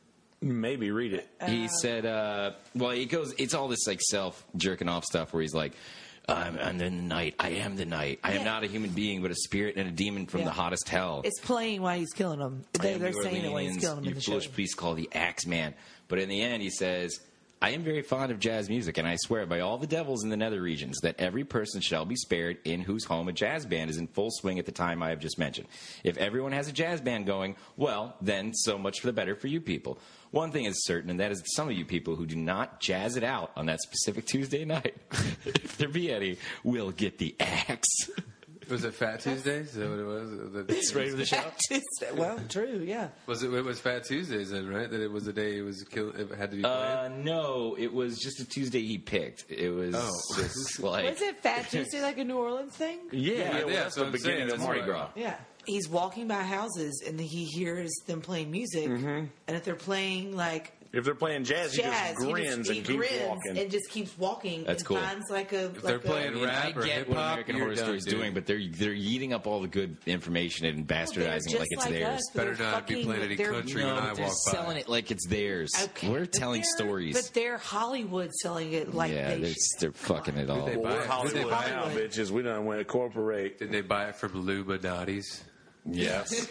S3: Maybe read it.
S1: He said, uh, well, he goes. It's all this like self jerking off stuff where he's like. I'm, I'm in the night. I am the night. I am
S2: Yeah.
S1: not a human being, but a spirit and a demon from
S2: Yeah.
S1: the hottest hell.
S2: It's playing while he's killing them.
S1: I
S2: They,
S1: am
S2: they're
S1: New
S2: saying it while he's
S1: Orleans,
S2: killing them in
S1: you
S2: the show.
S1: foolish beast called the Axeman. But in the end, he says, I am very fond of jazz music, and I swear by all the devils in the nether regions that every person shall be spared in whose home a jazz band is in full swing at the time I have just mentioned. If everyone has a jazz band going, well, then so much for the better for you people. One thing is certain, and that is that some of you people who do not jazz it out on that specific Tuesday night, if there be any, will get the axe.
S4: Was it Fat Tuesdays? Is that what it was? The-
S1: It's right with the show.
S2: Well, true, yeah.
S4: Was it? It was Fat Tuesdays then, right? That it was the day it was kill. It had to be played.
S1: Uh, no, it was just a Tuesday he picked. It was
S4: Oh.
S1: just like...
S2: Was it Fat Tuesday like a New Orleans thing?
S3: Yeah, yeah, well,
S4: yeah,
S3: that's
S4: so
S3: the
S4: I'm
S3: beginning
S4: saying,
S3: of
S4: that's
S3: Mardi
S4: why-
S3: Gras.
S2: Yeah. He's walking by houses and he hears them playing music.
S3: Mm-hmm.
S2: And if they're playing like
S3: If they're playing jazz,
S2: jazz,
S3: he just grins
S2: he,
S3: and
S2: he
S3: keeps
S2: grins
S3: walking.
S2: and just keeps walking.
S1: That's
S2: and
S1: cool.
S2: Finds like a.
S4: If they're
S2: like
S4: playing
S2: a,
S1: I mean,
S4: rap
S1: I
S4: or
S1: get
S4: hip
S1: what
S4: hop,
S1: American
S4: you're
S1: Horror
S4: done,
S1: Story is
S4: dude.
S1: doing, but they're they're eating up all the good information and
S2: they're
S1: bastardizing it
S2: just
S1: like it's
S2: like
S1: theirs.
S2: us, but
S4: Better
S2: they're
S4: not be
S2: fucking-
S4: playing any
S2: they're-
S4: country
S1: No,
S4: when I
S1: but they're
S4: walk by.
S1: selling it like it's theirs.
S2: Okay,
S1: We're
S2: but
S1: telling
S2: they're-
S1: stories.
S2: But they're Hollywood selling it like
S1: yeah,
S2: they
S1: they're,
S2: should.
S1: they're fucking it all.
S4: they
S3: Well,
S4: buy
S3: we're
S4: it? Did
S3: Hollywood
S4: they buy
S3: now,
S2: it?
S3: bitches. We done went corporate.
S4: Didn't they buy it from Illuminati's?
S1: Yes.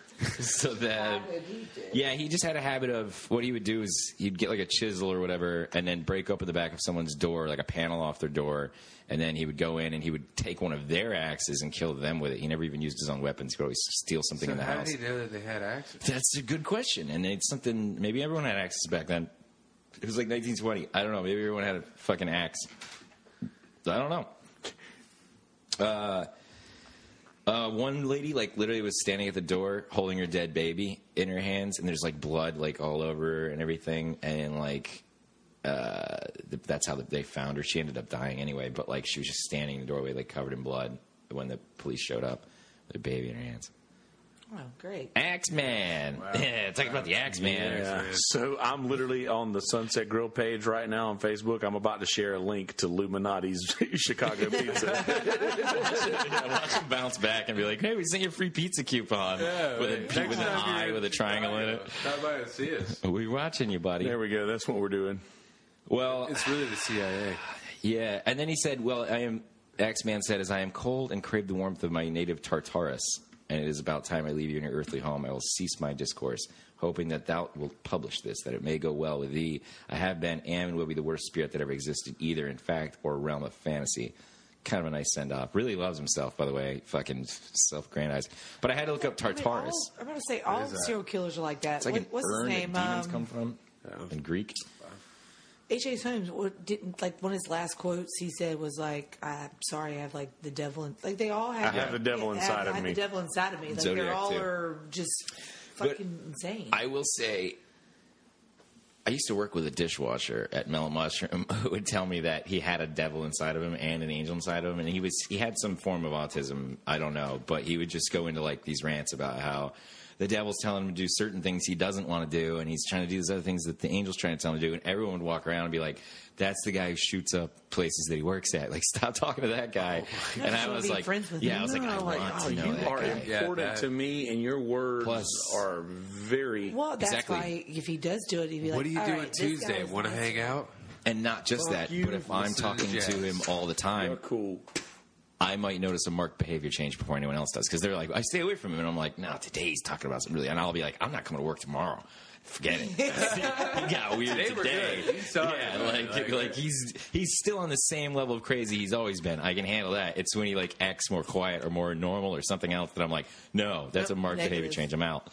S1: So that, yeah, he just had a habit of what he would do is he'd get like a chisel or whatever, and then break open the back of someone's door, like a panel off their door, and then he would go in and he would take one of their axes and kill them with it. He never even used his own weapons. He would always steal something
S4: So
S1: in the
S4: how
S1: house.
S4: did he know that they had axes?
S1: That's a good question, and it's something. Maybe everyone had axes back then. It was like nineteen twenty. I don't know. Maybe everyone had a fucking axe. I don't know. Uh, uh, one lady, like, literally was standing at the door holding her dead baby in her hands, and there's like blood, like, all over her and everything, and like, uh, th- that's how they found her. She ended up dying anyway, but like, she was just standing in the doorway, like, covered in blood when the police showed up with a baby in her hands.
S2: Oh, great.
S1: Axeman. Yeah, talking about the Axeman.
S3: Yeah. So I'm literally on the Sunset Grill page right now on Facebook. I'm about to share a link to Illuminati's Chicago Pizza.
S1: Yeah, watch him bounce back and be like, "Hey, we sent you a free pizza coupon
S4: Yeah,
S1: with
S4: right.
S1: a
S4: Next
S1: with an
S4: time
S1: eye
S4: you're
S1: with a triangle in it."
S4: Stop by and see us.
S1: We're watching you, buddy.
S3: There we go. That's what we're doing.
S1: Well,
S4: It's really the C I A.
S1: yeah, and then he said, "Well, I am." Axeman said, "As I am cold and crave the warmth of my native Tartarus, and it is about time I leave you in your earthly home, I will cease my discourse, hoping that thou wilt publish this, that it may go well with thee. I have been, am, and will be the worst spirit that ever existed, either in fact or realm of fantasy." Kind of a nice send off. Really loves himself, by the way. Fucking self-grandize. But I had to look up
S2: I mean, all-
S1: Tartarus.
S2: I'm going to say all
S4: is that?
S2: serial killers are like that.
S1: It's like
S2: What-
S1: an
S2: what's
S1: urn
S2: his name?
S1: that demons
S2: Um,
S1: come from in Greek.
S2: H H. Holmes what, didn't like one of his last quotes. He said was like, "I'm sorry, I have like the devil." In, like they all have.
S3: I have the devil
S2: yeah,
S3: inside
S2: I have,
S3: of
S2: I have
S3: me.
S2: the devil inside of me. Like
S1: Zodiac,
S2: they're all
S1: too.
S2: are just
S1: But
S2: fucking insane.
S1: I will say, I used to work with a dishwasher at Mellow Mushroom who would tell me that he had a devil inside of him and an angel inside of him, and he was he had some form of autism. I don't know, but he would just go into like these rants about how the devil's telling him to do certain things he doesn't want to do, and he's trying to do these other things that the angel's trying to tell him to do, and everyone would walk around and be like, "That's the guy who shoots up places that he works at. Like, stop talking to that guy."
S2: No,
S1: and
S2: you
S1: I
S2: wanna
S1: was
S2: be
S1: like,
S2: friends with
S1: "Yeah,"
S2: him.
S1: I was like,
S2: No,
S1: "I
S2: like,
S1: want
S3: Oh,
S1: to know
S3: you
S1: that
S3: are
S1: guy."
S4: Yeah,
S3: important
S4: that-
S3: to me, and your words
S1: Plus-
S3: are very.
S2: well, that's
S1: Exactly.
S2: why if he does do it, he'd be like,
S4: What are you
S2: "All
S4: doing
S2: right, this
S4: Tuesday?
S2: guy's
S4: Want to
S2: nice."
S4: hang out?
S1: And not just
S3: Fuck
S1: that,
S3: you,
S1: but if I'm
S4: listen to
S1: talking
S4: jazz.
S1: to him all the
S3: You're
S1: time,
S3: cool.
S1: I might notice a marked behavior change before anyone else does. Because they're like, I stay away from him. And I'm like, no, today he's talking about something really. And I'll be like, I'm not coming to work tomorrow. Forget it. He got weird
S4: Today we're
S1: today.
S4: good. He's sorry.
S1: Yeah, like,
S4: Like-
S1: like he's he's still on the same level of crazy he's always been. I can handle that. It's when he like acts more quiet or more normal or something else that I'm like, no, that's
S2: Nope,
S1: a marked behavior
S2: negative.
S1: change. I'm out.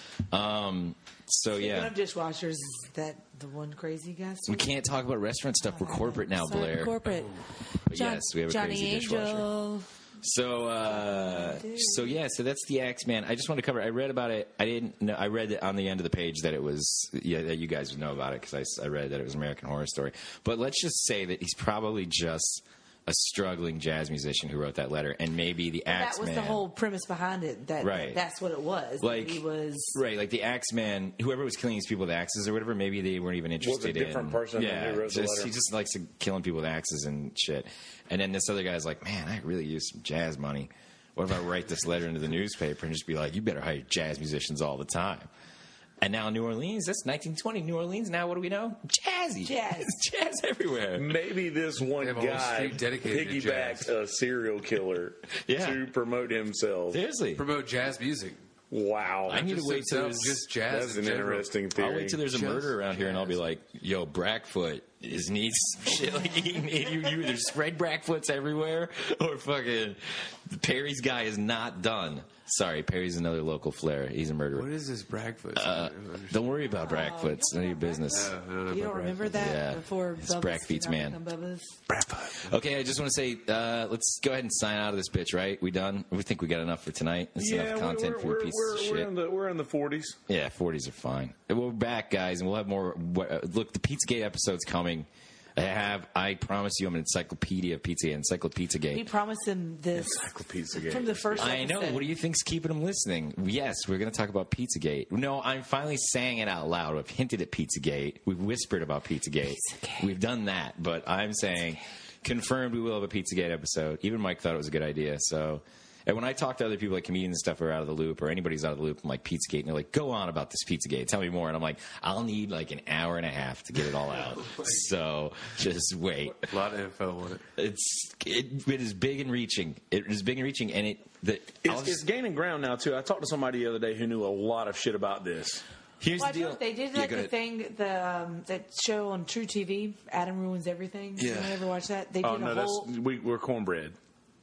S1: Um. So
S2: Speaking
S1: yeah,
S2: of dishwashers, is that the one crazy guy?
S1: we can't talk about restaurant stuff. We're corporate now,
S2: Sorry,
S1: Blair.
S2: Corporate.
S1: But yes, we have a
S2: Johnny
S1: crazy dishwasher.
S2: Angel.
S1: So, uh, so yeah, so that's the Axeman. I just want to cover. I read about it. I didn't know. I read it on the end of the page that it was. Yeah, that you guys would know about it because I, I read that it was American Horror Story. But let's just say that he's probably just a struggling jazz musician who wrote that letter, and maybe the
S2: That
S1: Axeman.
S2: was the whole premise behind it. That
S1: Right.
S2: that's what it was.
S1: Like
S2: he was
S1: right, like the Axeman, whoever was killing these people with axes or whatever. Maybe they weren't even interested in.
S3: different person than
S1: yeah,
S3: who wrote the
S1: just,
S3: letter.
S1: he just likes to killing people with axes and shit. And then this other guy's like, man, I really use some jazz money. What if I write this letter into the newspaper and just be like, you better hire jazz musicians all the time? And now New Orleans, that's nineteen twenty New Orleans. Now what do we know? Jazzy.
S2: Jazz.
S1: Jazz everywhere.
S3: Maybe this one
S4: They have a whole
S3: guy
S4: street dedicated to
S3: piggybacked
S4: jazz.
S3: a serial killer
S1: Yeah.
S3: to promote himself.
S1: Seriously.
S4: Promote jazz music.
S3: Wow.
S1: I need to
S4: Just
S1: wait till
S4: himself,
S1: there's,
S4: just jazz.
S3: That's
S4: in
S3: an
S4: general.
S3: interesting theory.
S1: I'll wait till there's a
S4: Just
S1: murder around here and I'll be
S4: jazz.
S1: like, yo, Brackfoot is needs some shit. Like, you, you, you either spread Brackfoots everywhere or fucking Perry's guy is not done. Sorry, Perry's another local flair. He's a murderer.
S4: What is this Brackfoot?
S1: Uh, don't worry about Brackfoots. None of your business.
S4: I don't know
S2: You
S4: about
S2: don't remember
S4: Brackfoot.
S2: that
S1: Yeah.
S2: before
S1: It's
S2: Bubba's
S1: Brack Feet's
S2: came out
S1: man.
S2: on Bubba's?
S1: Okay, I just want to say, uh, let's go ahead and sign out of this bitch, right? We done? We think we got enough for tonight? That's
S3: yeah,
S1: enough
S3: we're,
S1: content
S3: we're,
S1: for your
S3: we're,
S1: pieces
S3: we're,
S1: of
S3: we're
S1: shit.
S3: in the we're in the forties.
S1: Yeah, forties are fine. We're back, guys, and we'll have more. uh, Look, the Pizzagate episode's coming. I have, I promise you, I'm an encyclopedia of Pizzagate, Encyclopedia
S2: We
S1: Gate.
S2: promised him this
S3: Encyclopedia.
S2: from the first.
S1: I know.
S2: episode.
S1: What do you think's keeping them listening? Yes, we're going to talk about Pizzagate. No, I'm finally saying it out loud. I've hinted at Pizzagate. We've whispered about Pizzagate.
S2: Pizzagate.
S1: We've done that, but I'm saying confirmed we will have a Pizzagate episode. Even Mike thought it was a good idea. So, and when I talk to other people, like comedians and stuff, who are out of the loop, or anybody's out of the loop, I'm like Pizzagate, and they're like, "Go on about this Pizzagate. Tell me more." And I'm like, "I'll need like an hour and a half to get it all out. So just wait."
S4: A lot of info on it.
S1: It's it, it is big and reaching. It is big and reaching, and it the I'll
S3: It's,
S1: just-
S3: it's gaining ground now too. I talked to somebody the other day who knew a lot of shit about this.
S1: here's
S2: Well, I
S1: the deal.
S2: told- they did
S1: Yeah,
S2: like
S1: go
S2: the
S1: ahead.
S2: thing, the um, that show on True T V, Adam Ruins Everything.
S1: Yeah.
S2: You ever watch that? They did
S3: Oh no,
S2: a whole.
S3: that's we, we're cornbread.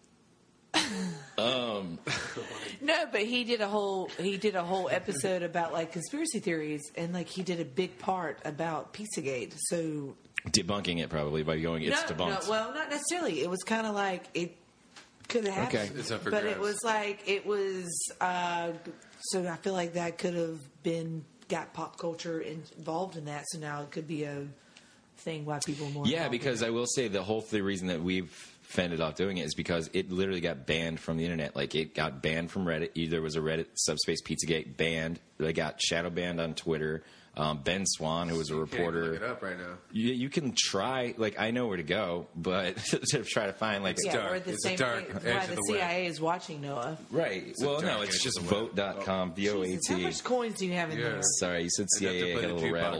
S2: No, but he did a whole he did a whole episode about like conspiracy theories, and like he did a big part about Pizzagate. So
S1: Debunking it probably by going it's
S2: no,
S1: debunked.
S2: no, well, not necessarily. It was kind of like it could have happened,
S1: Okay.
S4: It's up for
S2: but it
S4: grabs.
S2: was like it was. Uh, so I feel like that could have been got pop culture involved in that. So now it could be a thing why people are more.
S1: Yeah,
S2: involved in
S1: because
S2: it.
S1: I will say the whole the reason that we've fended off doing it is because it literally got banned from the internet. Like it got banned from Reddit. There was a Reddit subspace Pizzagate banned. They got shadow banned on Twitter. Um, Ben Swan, who was a
S4: You can't even
S1: reporter,
S4: look it up right now.
S1: You, you can try. Like I know where to go, but to try to find like
S2: yeah,
S4: dark.
S2: or the
S4: It's a
S2: same
S4: dark
S2: thing,
S4: edge
S2: why
S4: of
S2: the,
S4: the
S2: C
S4: web.
S2: I A is watching Noah.
S1: right.
S4: a
S1: Well, no,
S4: dark
S1: it's
S4: edge
S1: just
S4: of the web.
S1: vote dot com, V O A
S2: Jesus, how
S1: T.
S2: much coins do you have in
S4: Yeah.
S2: there?
S1: Sorry, you said
S4: I'd
S1: C I
S4: have
S1: A.
S4: to
S1: I
S4: play
S1: got a
S4: the
S1: little rattled.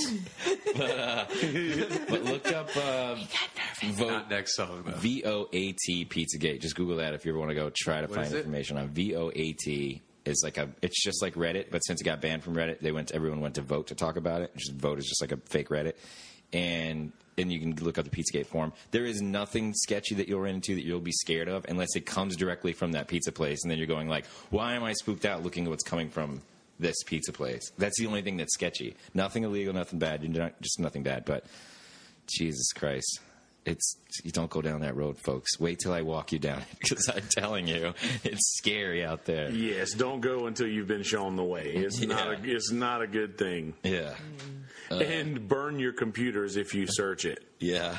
S4: jukebox twice.
S1: But look up uh, vote
S4: Not next song though.
S1: V O A T Pizzagate. Just Google that if you ever want to go try to
S4: What
S1: find
S4: is it?
S1: information on V O A T. Is like a. It's just like Reddit, but since it got banned from Reddit, they went. Everyone went to Vote to talk about it. Just Vote is just like a fake Reddit, and and you can look up the Pizzagate forum. There is nothing sketchy that you'll run into that you'll be scared of unless it comes directly from that pizza place, and then you're going like, why am I spooked out looking at what's coming from this pizza place? That's the only thing that's sketchy. Nothing illegal, nothing bad. You're not, just nothing bad, but. Jesus Christ. It's you don't go down that road, folks. Wait till I walk you down it, because I'm telling you, it's scary out there.
S3: Yes, don't go until you've been shown the way. It's not a, it's not a good thing.
S1: Yeah. Uh,
S3: and burn your computers if you search it.
S1: Yeah.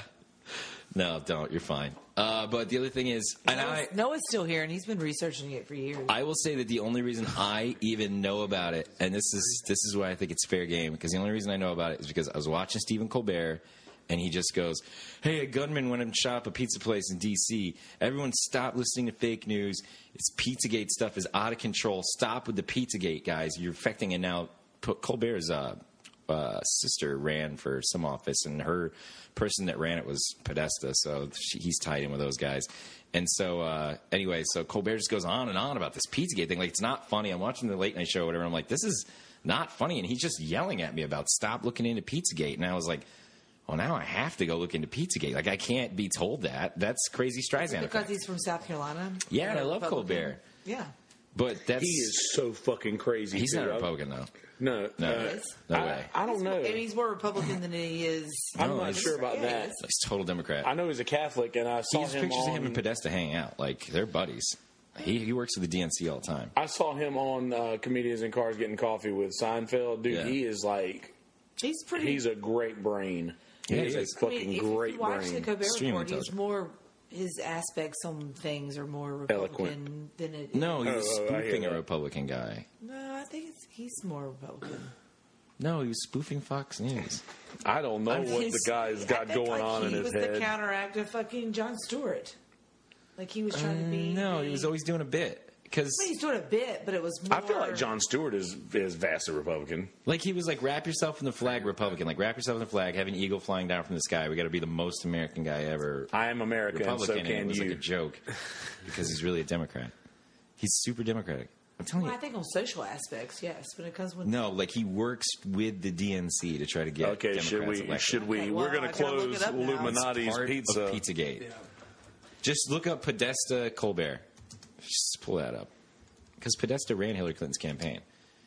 S1: No, don't. You're fine. Uh, but the other thing is, and
S2: Noah's,
S1: I,
S2: Noah's still here, and he's been researching it for years.
S1: I will say that the only reason I even know about it, and this is this is why I think it's fair game, because the only reason I know about it is because I was watching Stephen Colbert, and he just goes, "Hey, a gunman went and shot up a pizza place in D C Everyone stop listening to fake news. It's Pizzagate stuff is out of control. Stop with the Pizzagate, guys. You're affecting it now." Colbert's uh, uh, sister ran for some office, and her person that ran it was Podesta, so she, he's tied in with those guys. And so, uh, anyway, so Colbert just goes on and on about this Pizzagate thing. Like, it's not funny. I'm watching the late night show or whatever. I'm like, this is not funny. And he's just yelling at me about stop looking into Pizzagate. And I was like, well, now I have to go look into Pizzagate. Like, I can't be told that. That's crazy Streisand.
S2: Because he's from South Carolina.
S1: Yeah, and I love
S2: Republican.
S1: Colbert.
S2: Yeah.
S1: But that's...
S3: He is so fucking crazy.
S1: He's
S3: too.
S1: not a Republican, though.
S3: No.
S1: No.
S3: Uh,
S1: No
S3: I,
S1: way.
S3: I don't know.
S2: I mean, he's more Republican than he is.
S3: I'm
S1: No,
S3: not
S1: he's-
S3: sure about
S2: Yeah,
S3: that.
S2: he's-
S1: He's a total Democrat.
S3: I know he's a Catholic, and I saw
S1: He's
S3: him
S1: pictures
S3: on,
S1: of him and Podesta hanging out. Like, they're buddies. He, he works with the D N C all the time.
S3: I saw him on uh, Comedians in Cars Getting Coffee with Seinfeld. Dude,
S1: Yeah.
S3: he is like,
S2: He's pretty.
S3: he's a great brain.
S1: Yeah,
S3: He's
S1: he
S3: a
S1: is.
S2: I mean,
S3: fucking
S2: if
S3: great
S2: you watch
S3: brain.
S2: the Colbert
S1: Extremely
S2: Report, he's
S1: intelligent.
S2: more. His aspects on things are more Republican
S3: Eloquent.
S2: than it.
S1: No, he was
S3: Oh, oh, I hear
S1: spoofing a
S3: that.
S1: Republican guy.
S2: No, I think it's, he's more Republican.
S1: No, he was spoofing Fox News.
S3: I don't know what
S2: His-
S3: the guy's
S2: I
S3: got
S2: think,
S3: going
S2: like,
S3: on in
S2: he
S3: his
S2: was
S3: head.
S2: the counteract of fucking Jon Stewart. Like he was trying to be.
S1: No, he
S2: the-
S1: was always doing a bit. Because,
S2: I mean, he's doing a bit, but it was more.
S3: I feel like Jon Stewart is is vastly Republican.
S1: like, he was like, wrap yourself in the flag Republican. Like, wrap yourself in the flag, have an eagle flying down from the sky. We got to be the most American guy ever.
S3: I am American,
S1: Republican,
S3: so
S1: and it
S3: can
S1: was
S3: you.
S1: like a joke. Because he's really a Democrat. He's super Democratic. I'm telling
S2: Well, I
S1: you.
S2: think on social aspects, yes, but it comes with.
S1: No, like, he works with the D N C to try to get
S3: Okay,
S1: Democrats
S3: should we?
S1: elected.
S3: Should we?
S2: Okay,
S3: we're
S2: well,
S3: going
S2: I
S3: to
S2: gotta look
S3: close
S2: it up now.
S3: Illuminati's
S1: Part
S3: Pizza.
S1: of Pizzagate. Just look up Podesta Colbert. Just pull that up. Because Podesta ran Hillary Clinton's campaign.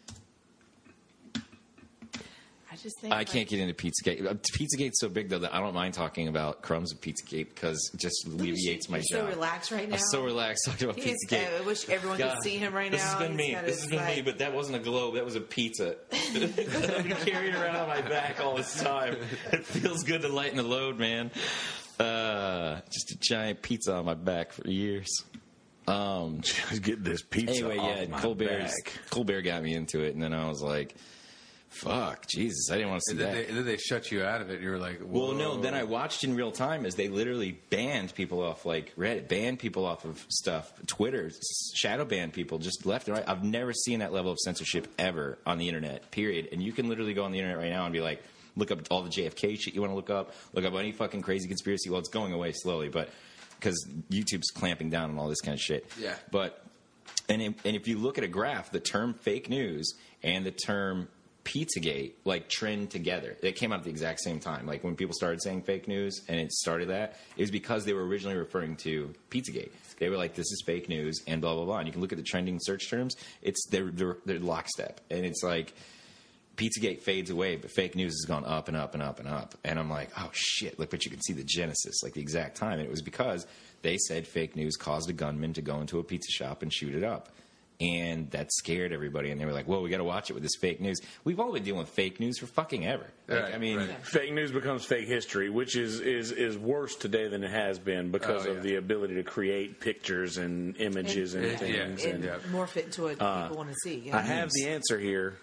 S2: I just think
S1: I
S2: like,
S1: can't get into Pizzagate. Uh, Pizzagate's so big, though, that I don't mind talking about crumbs of Pizzagate because it just alleviates my
S2: You're
S1: job.
S2: so relaxed right now.
S1: I'm so relaxed talking about
S2: He's,
S1: Pizzagate.
S2: I wish everyone
S1: God,
S2: could see him right
S1: this
S2: now.
S1: has been
S2: He's
S1: me.
S2: got
S1: This
S2: his,
S1: has been
S2: like,
S1: me, but that wasn't a globe. That was a pizza. I've been carrying around on my back all this time. It feels good to lighten the load, man. Uh, just a giant pizza on my back for years. Um,
S3: Just get this pizza
S1: anyway,
S3: off
S1: yeah,
S3: my
S1: Colbert's,
S3: back.
S1: Colbert got me into it, and then I was like, fuck, Jesus, I didn't want to see
S4: And then,
S1: that.
S4: they, and then they shut you out of it. You were like, whoa.
S1: Well, no, then I watched in real time as they literally banned people off, like Reddit, banned people off of stuff, Twitter, shadow banned people just left and right. I've never seen that level of censorship ever on the internet, period. And you can literally go on the internet right now and be like, look up all the J F K shit you want to look up, look up any fucking crazy conspiracy. Well, it's going away slowly, but because YouTube's clamping down on all this kind of shit.
S4: Yeah.
S1: But, and, if- and if you look at a graph, the term fake news and the term Pizzagate like trend together. They came out at the exact same time. Like when people started saying fake news and it started that, it was because they were originally referring to Pizzagate. They were like, this is fake news and blah, blah, blah. And you can look at the trending search terms. It's they're, they're, they're lockstep. And it's like Pizzagate fades away, but fake news has gone up and up and up and up. And I'm like, oh shit, look, but you can see the genesis, like the exact time. And it was because they said fake news caused a gunman to go into a pizza shop and shoot it up. And that scared everybody. And they were like, whoa, we got to watch it with this fake news. We've all been dealing with fake news for fucking ever. Like,
S4: Right,
S1: I mean,
S4: right.
S3: Fake news becomes fake history, which is, is, is worse today than it has been because
S4: Oh,
S3: of
S4: yeah.
S3: the ability to create pictures and images and,
S2: and,
S3: things.
S4: yeah,
S2: and
S3: and
S2: morph it into what people want to see. Yeah.
S3: I have the answer here.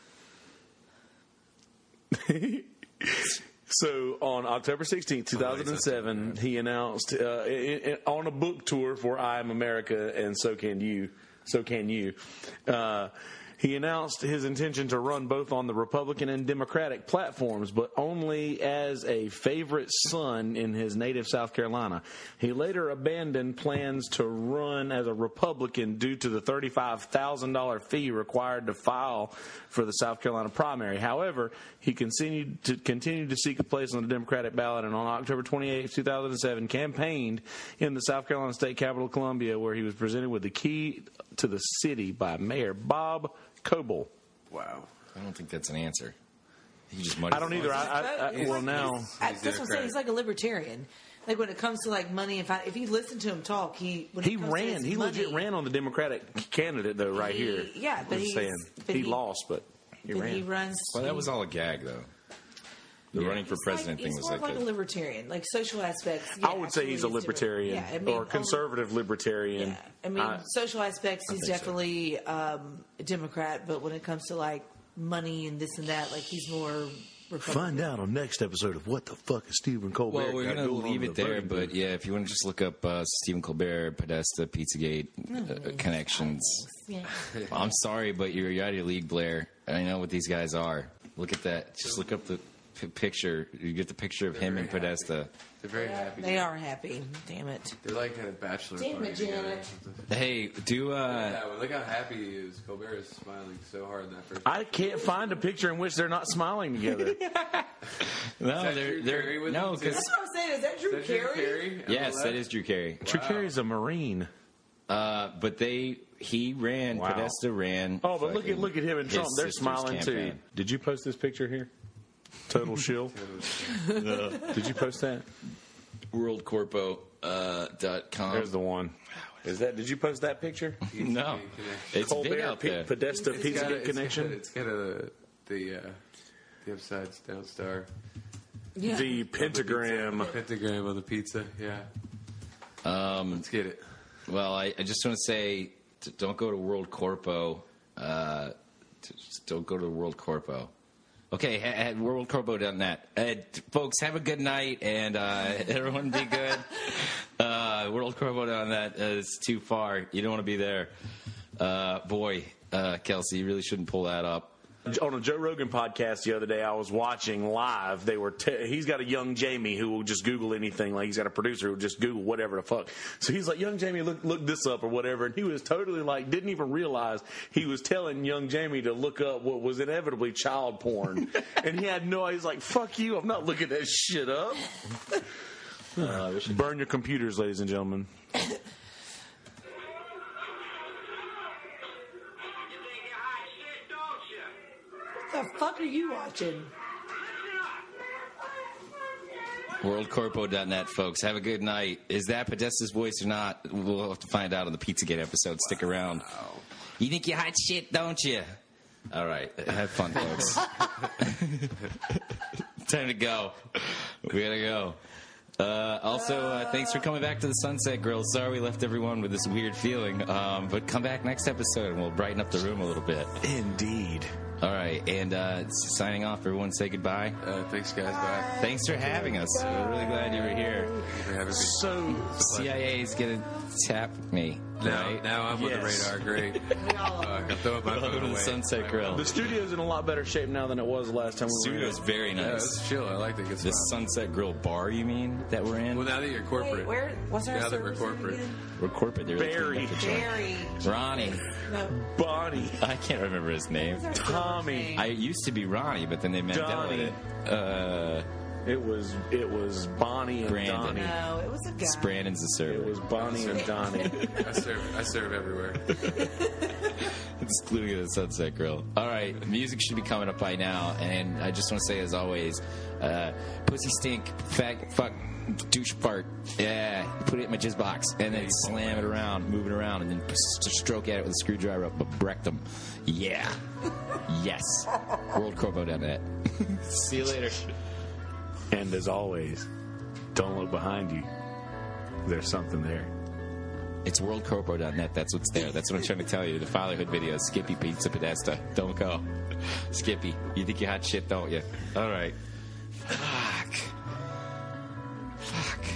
S3: So on October sixteenth, two thousand seven, he announced uh, i- i- on a book tour for I Am America and So Can You, So Can You. Uh, he announced his intention to run both on the Republican and Democratic platforms, but only as a favorite son in his native South Carolina. He later abandoned plans to run as a Republican due to the thirty-five thousand dollars fee required to file for the South Carolina primary. However, he continued to continue to seek a place on the Democratic ballot, and on October twenty-eighth, two thousand seven, campaigned in the South Carolina state capital, Columbia, where he was presented with the key to the city by Mayor Bob Coble.
S4: Wow.
S1: I don't think that's an answer. He just muddies
S3: I don't
S1: the
S3: either. I,
S1: waters.
S3: I, I,
S2: He's
S3: well,
S2: like-
S3: now
S2: he's- I- that's what I'm saying.
S4: Democratic.
S2: He's like a libertarian. Like when it comes to like money, if I, if you listen to him talk, he when
S3: he
S2: it comes to
S3: ran.
S2: his
S3: He
S2: money,
S3: legit ran on the Democratic candidate though, right
S2: He-
S3: here.
S2: yeah, but
S3: I'm
S2: he's-
S3: saying
S2: but
S3: he,
S2: he-
S3: lost, but he
S2: But
S3: ran.
S2: he runs.
S1: Well, that was all a gag, though. The running for
S2: He's
S1: president
S2: like,
S1: thing
S2: he's
S1: was
S2: more
S1: like,
S2: like a
S1: a,
S2: libertarian, like social aspects.
S3: I would say he's a libertarian
S2: Yeah, I mean,
S3: or conservative libertarian.
S2: Yeah, I mean,
S3: I-
S2: social aspects, he's
S1: think so.
S2: definitely um, a Democrat. But when it comes to like money and this and that, like he's more Republican.
S3: Find out on next episode of What the Fuck is Stephen Colbert.
S1: well, we're
S3: got
S1: going to
S3: going on
S1: leave
S3: in
S1: it
S3: the
S1: there,
S3: voting
S1: but
S3: booth.
S1: yeah, if you want to just look up uh, Stephen Colbert, Podesta, Pizzagate uh, connections.
S2: Yeah.
S1: I'm sorry, but you're, you're out of your league, Blair. I know what these guys are. Look at that. Just look up the p- picture. You get the picture of him and
S4: very happy.
S1: Podesta.
S4: They're very happy.
S2: They are happy. Damn it.
S4: They're like at a bachelor
S2: Damn
S4: party
S2: it,
S4: together.
S2: Janet.
S1: Hey, do uh,
S4: Yeah, well, look how happy he is. Colbert is smiling so hard in that first.
S3: I can't find a picture in which they're not smiling together.
S1: no,
S4: that
S1: they're
S4: Drew
S1: they're
S4: Carey with
S1: no,
S4: him, too?
S1: because
S2: That's what I'm saying. Is that Drew
S4: Is that Drew
S2: Carey?
S4: Carey? On
S1: yes,
S4: the
S1: that
S4: left?
S1: is Drew Carey.
S3: Drew Carey's a Marine.
S1: Uh, but they he ran.
S3: Wow.
S1: Podesta ran.
S3: Oh, but look at
S1: fucking
S3: look at him and
S1: his
S3: Trump. They're
S1: sister's
S3: smiling too.
S1: campaign.
S3: Did you post this picture here? Total shill. Did you post that?
S1: world corpo dot com.
S3: There's the one. Is that? Did you post that picture?
S1: No, it's big
S3: Colbert
S1: out
S3: P-
S1: there.
S3: Podesta
S4: It's
S3: Pizza
S4: got a- it's
S3: connection.
S4: got a- It's got a the uh, the upside down star.
S2: Yeah.
S3: The pentagram.
S4: Pentagram on the pizza. Yeah.
S1: Um,
S4: Let's get it.
S1: well, I, I just want to say, t- don't go to World Corpo. Uh, t- just don't go to World Corpo. Okay, at world corpo dot net. Uh, folks, have a good night, and uh, everyone be good. Uh, world corpo dot net is too far. You don't want to be there. Uh, boy, uh, Kelsey, you really shouldn't pull that up.
S3: On a Joe Rogan podcast the other day, I was watching live. They were te- he's got a young Jamie who will just Google anything. Like he's got a producer who will just Google whatever the fuck. So he's like, "Young Jamie, look look this up or whatever." And he was totally like, didn't even realize he was telling young Jamie to look up what was inevitably child porn. And he had no. He's like, "Fuck you! I'm not looking that shit up."
S1: Uh, we should
S3: Burn your computers, ladies and gentlemen.
S5: You think you're hot shit, don't you?
S2: What the fuck are you watching?
S5: Listen up.
S1: world corpo dot net, folks. Have a good night. Is that Podesta's voice or not? We'll have to find out on the Pizzagate episode. Stick around. You think you're hot shit, don't you? All right. Have fun, folks. Time to go. We gotta go. Uh, also, uh, thanks for coming back to the Sunset Grill. Sorry we left everyone with this weird feeling, um, but come back next episode and we'll brighten up the room a little bit.
S3: Indeed.
S1: All right, and uh, signing off. Everyone, say goodbye.
S4: Uh, thanks, guys. Bye.
S1: Thanks for having us. We're really glad you were here.
S4: Thanks for having me.
S3: So
S1: C I A is gonna tap me.
S4: Now,
S1: right?
S4: now I'm on the
S3: Yes.
S4: radar. Great. Uh, I'm throwing my
S1: Welcome
S4: phone
S1: to the
S4: away.
S1: Sunset Grill.
S3: the studio's in a lot better shape now than it was the last time we were
S1: Studio
S3: here.
S1: is very
S4: Yeah,
S1: nice.
S4: that's chill. I like that. Good
S1: The
S4: spot.
S1: Sunset Grill bar, you mean, that we're in?
S4: Well, now that you're corporate.
S2: Wait, where? What's our
S4: Now that we're
S2: service
S4: corporate.
S2: again?
S1: We're corporate. They're really
S3: Barry.
S1: cleaning up the joint.
S2: Barry.
S1: Ronnie.
S2: No.
S3: Bonnie.
S1: I can't remember his name.
S2: What's our server's
S3: Tommy.
S2: name?
S1: I used to be Ronnie, but then they Mandela
S3: Donnie.
S1: it. Uh,
S3: It was it was Bonnie and
S1: Brandon.
S3: Donnie.
S2: No, it was a guy.
S1: Brandon's the
S3: It
S1: server.
S3: was Bonnie and Donnie.
S4: I serve. I serve everywhere.
S1: Excluding the Sunset Grill. All right, music should be coming up by now, and I just want to say, as always, uh, pussy stink, fag, fuck, douche fart. Yeah, put it in my jizz box, and then slam it around, move it around, and then p- stroke at it with a screwdriver up a rectum. Yeah. Yes. world corpo dot net. See you later.
S3: And as always, don't look behind you. There's something there.
S1: It's world corpo dot net. That's what's there. That's what I'm trying to tell you. The fatherhood videos. Skippy Pizza Podesta. Don't go. Skippy, you think you're hot shit, don't you? All right. Fuck. Fuck.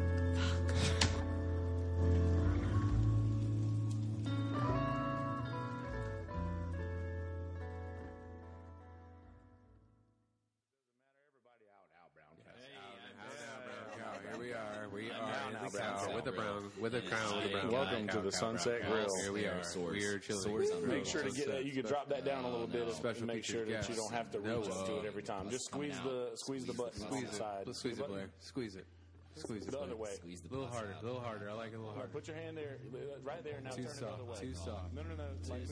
S4: Here we are. We are in the cow with the brown, with the crown, with the brown.
S3: Welcome to the Sunset Grill.
S4: Here we are.
S1: Swords.
S4: We are chilling.
S1: Swords on
S3: Make sure to get that. You could drop that down a little bit
S4: Special
S3: and make sure
S4: featured
S3: that you
S4: guests.
S3: don't have to
S4: No,
S3: reach up to
S4: uh,
S3: it every time. Just squeeze the squeeze the button on
S4: Squeeze
S3: the
S4: it.
S3: side.
S4: Let's squeeze
S3: The
S4: it,
S3: button-
S4: Blair. Squeeze it. Squeeze it.
S3: The other
S4: Blair.
S3: way.
S1: Squeeze the
S4: A little
S1: butts
S4: harder.
S1: out.
S4: A little harder. I like it a little harder.
S3: Put your hand there, right there. Now
S4: Too
S3: turn it the
S4: soft.
S3: other way.
S4: Too soft.
S3: No, no, no. Like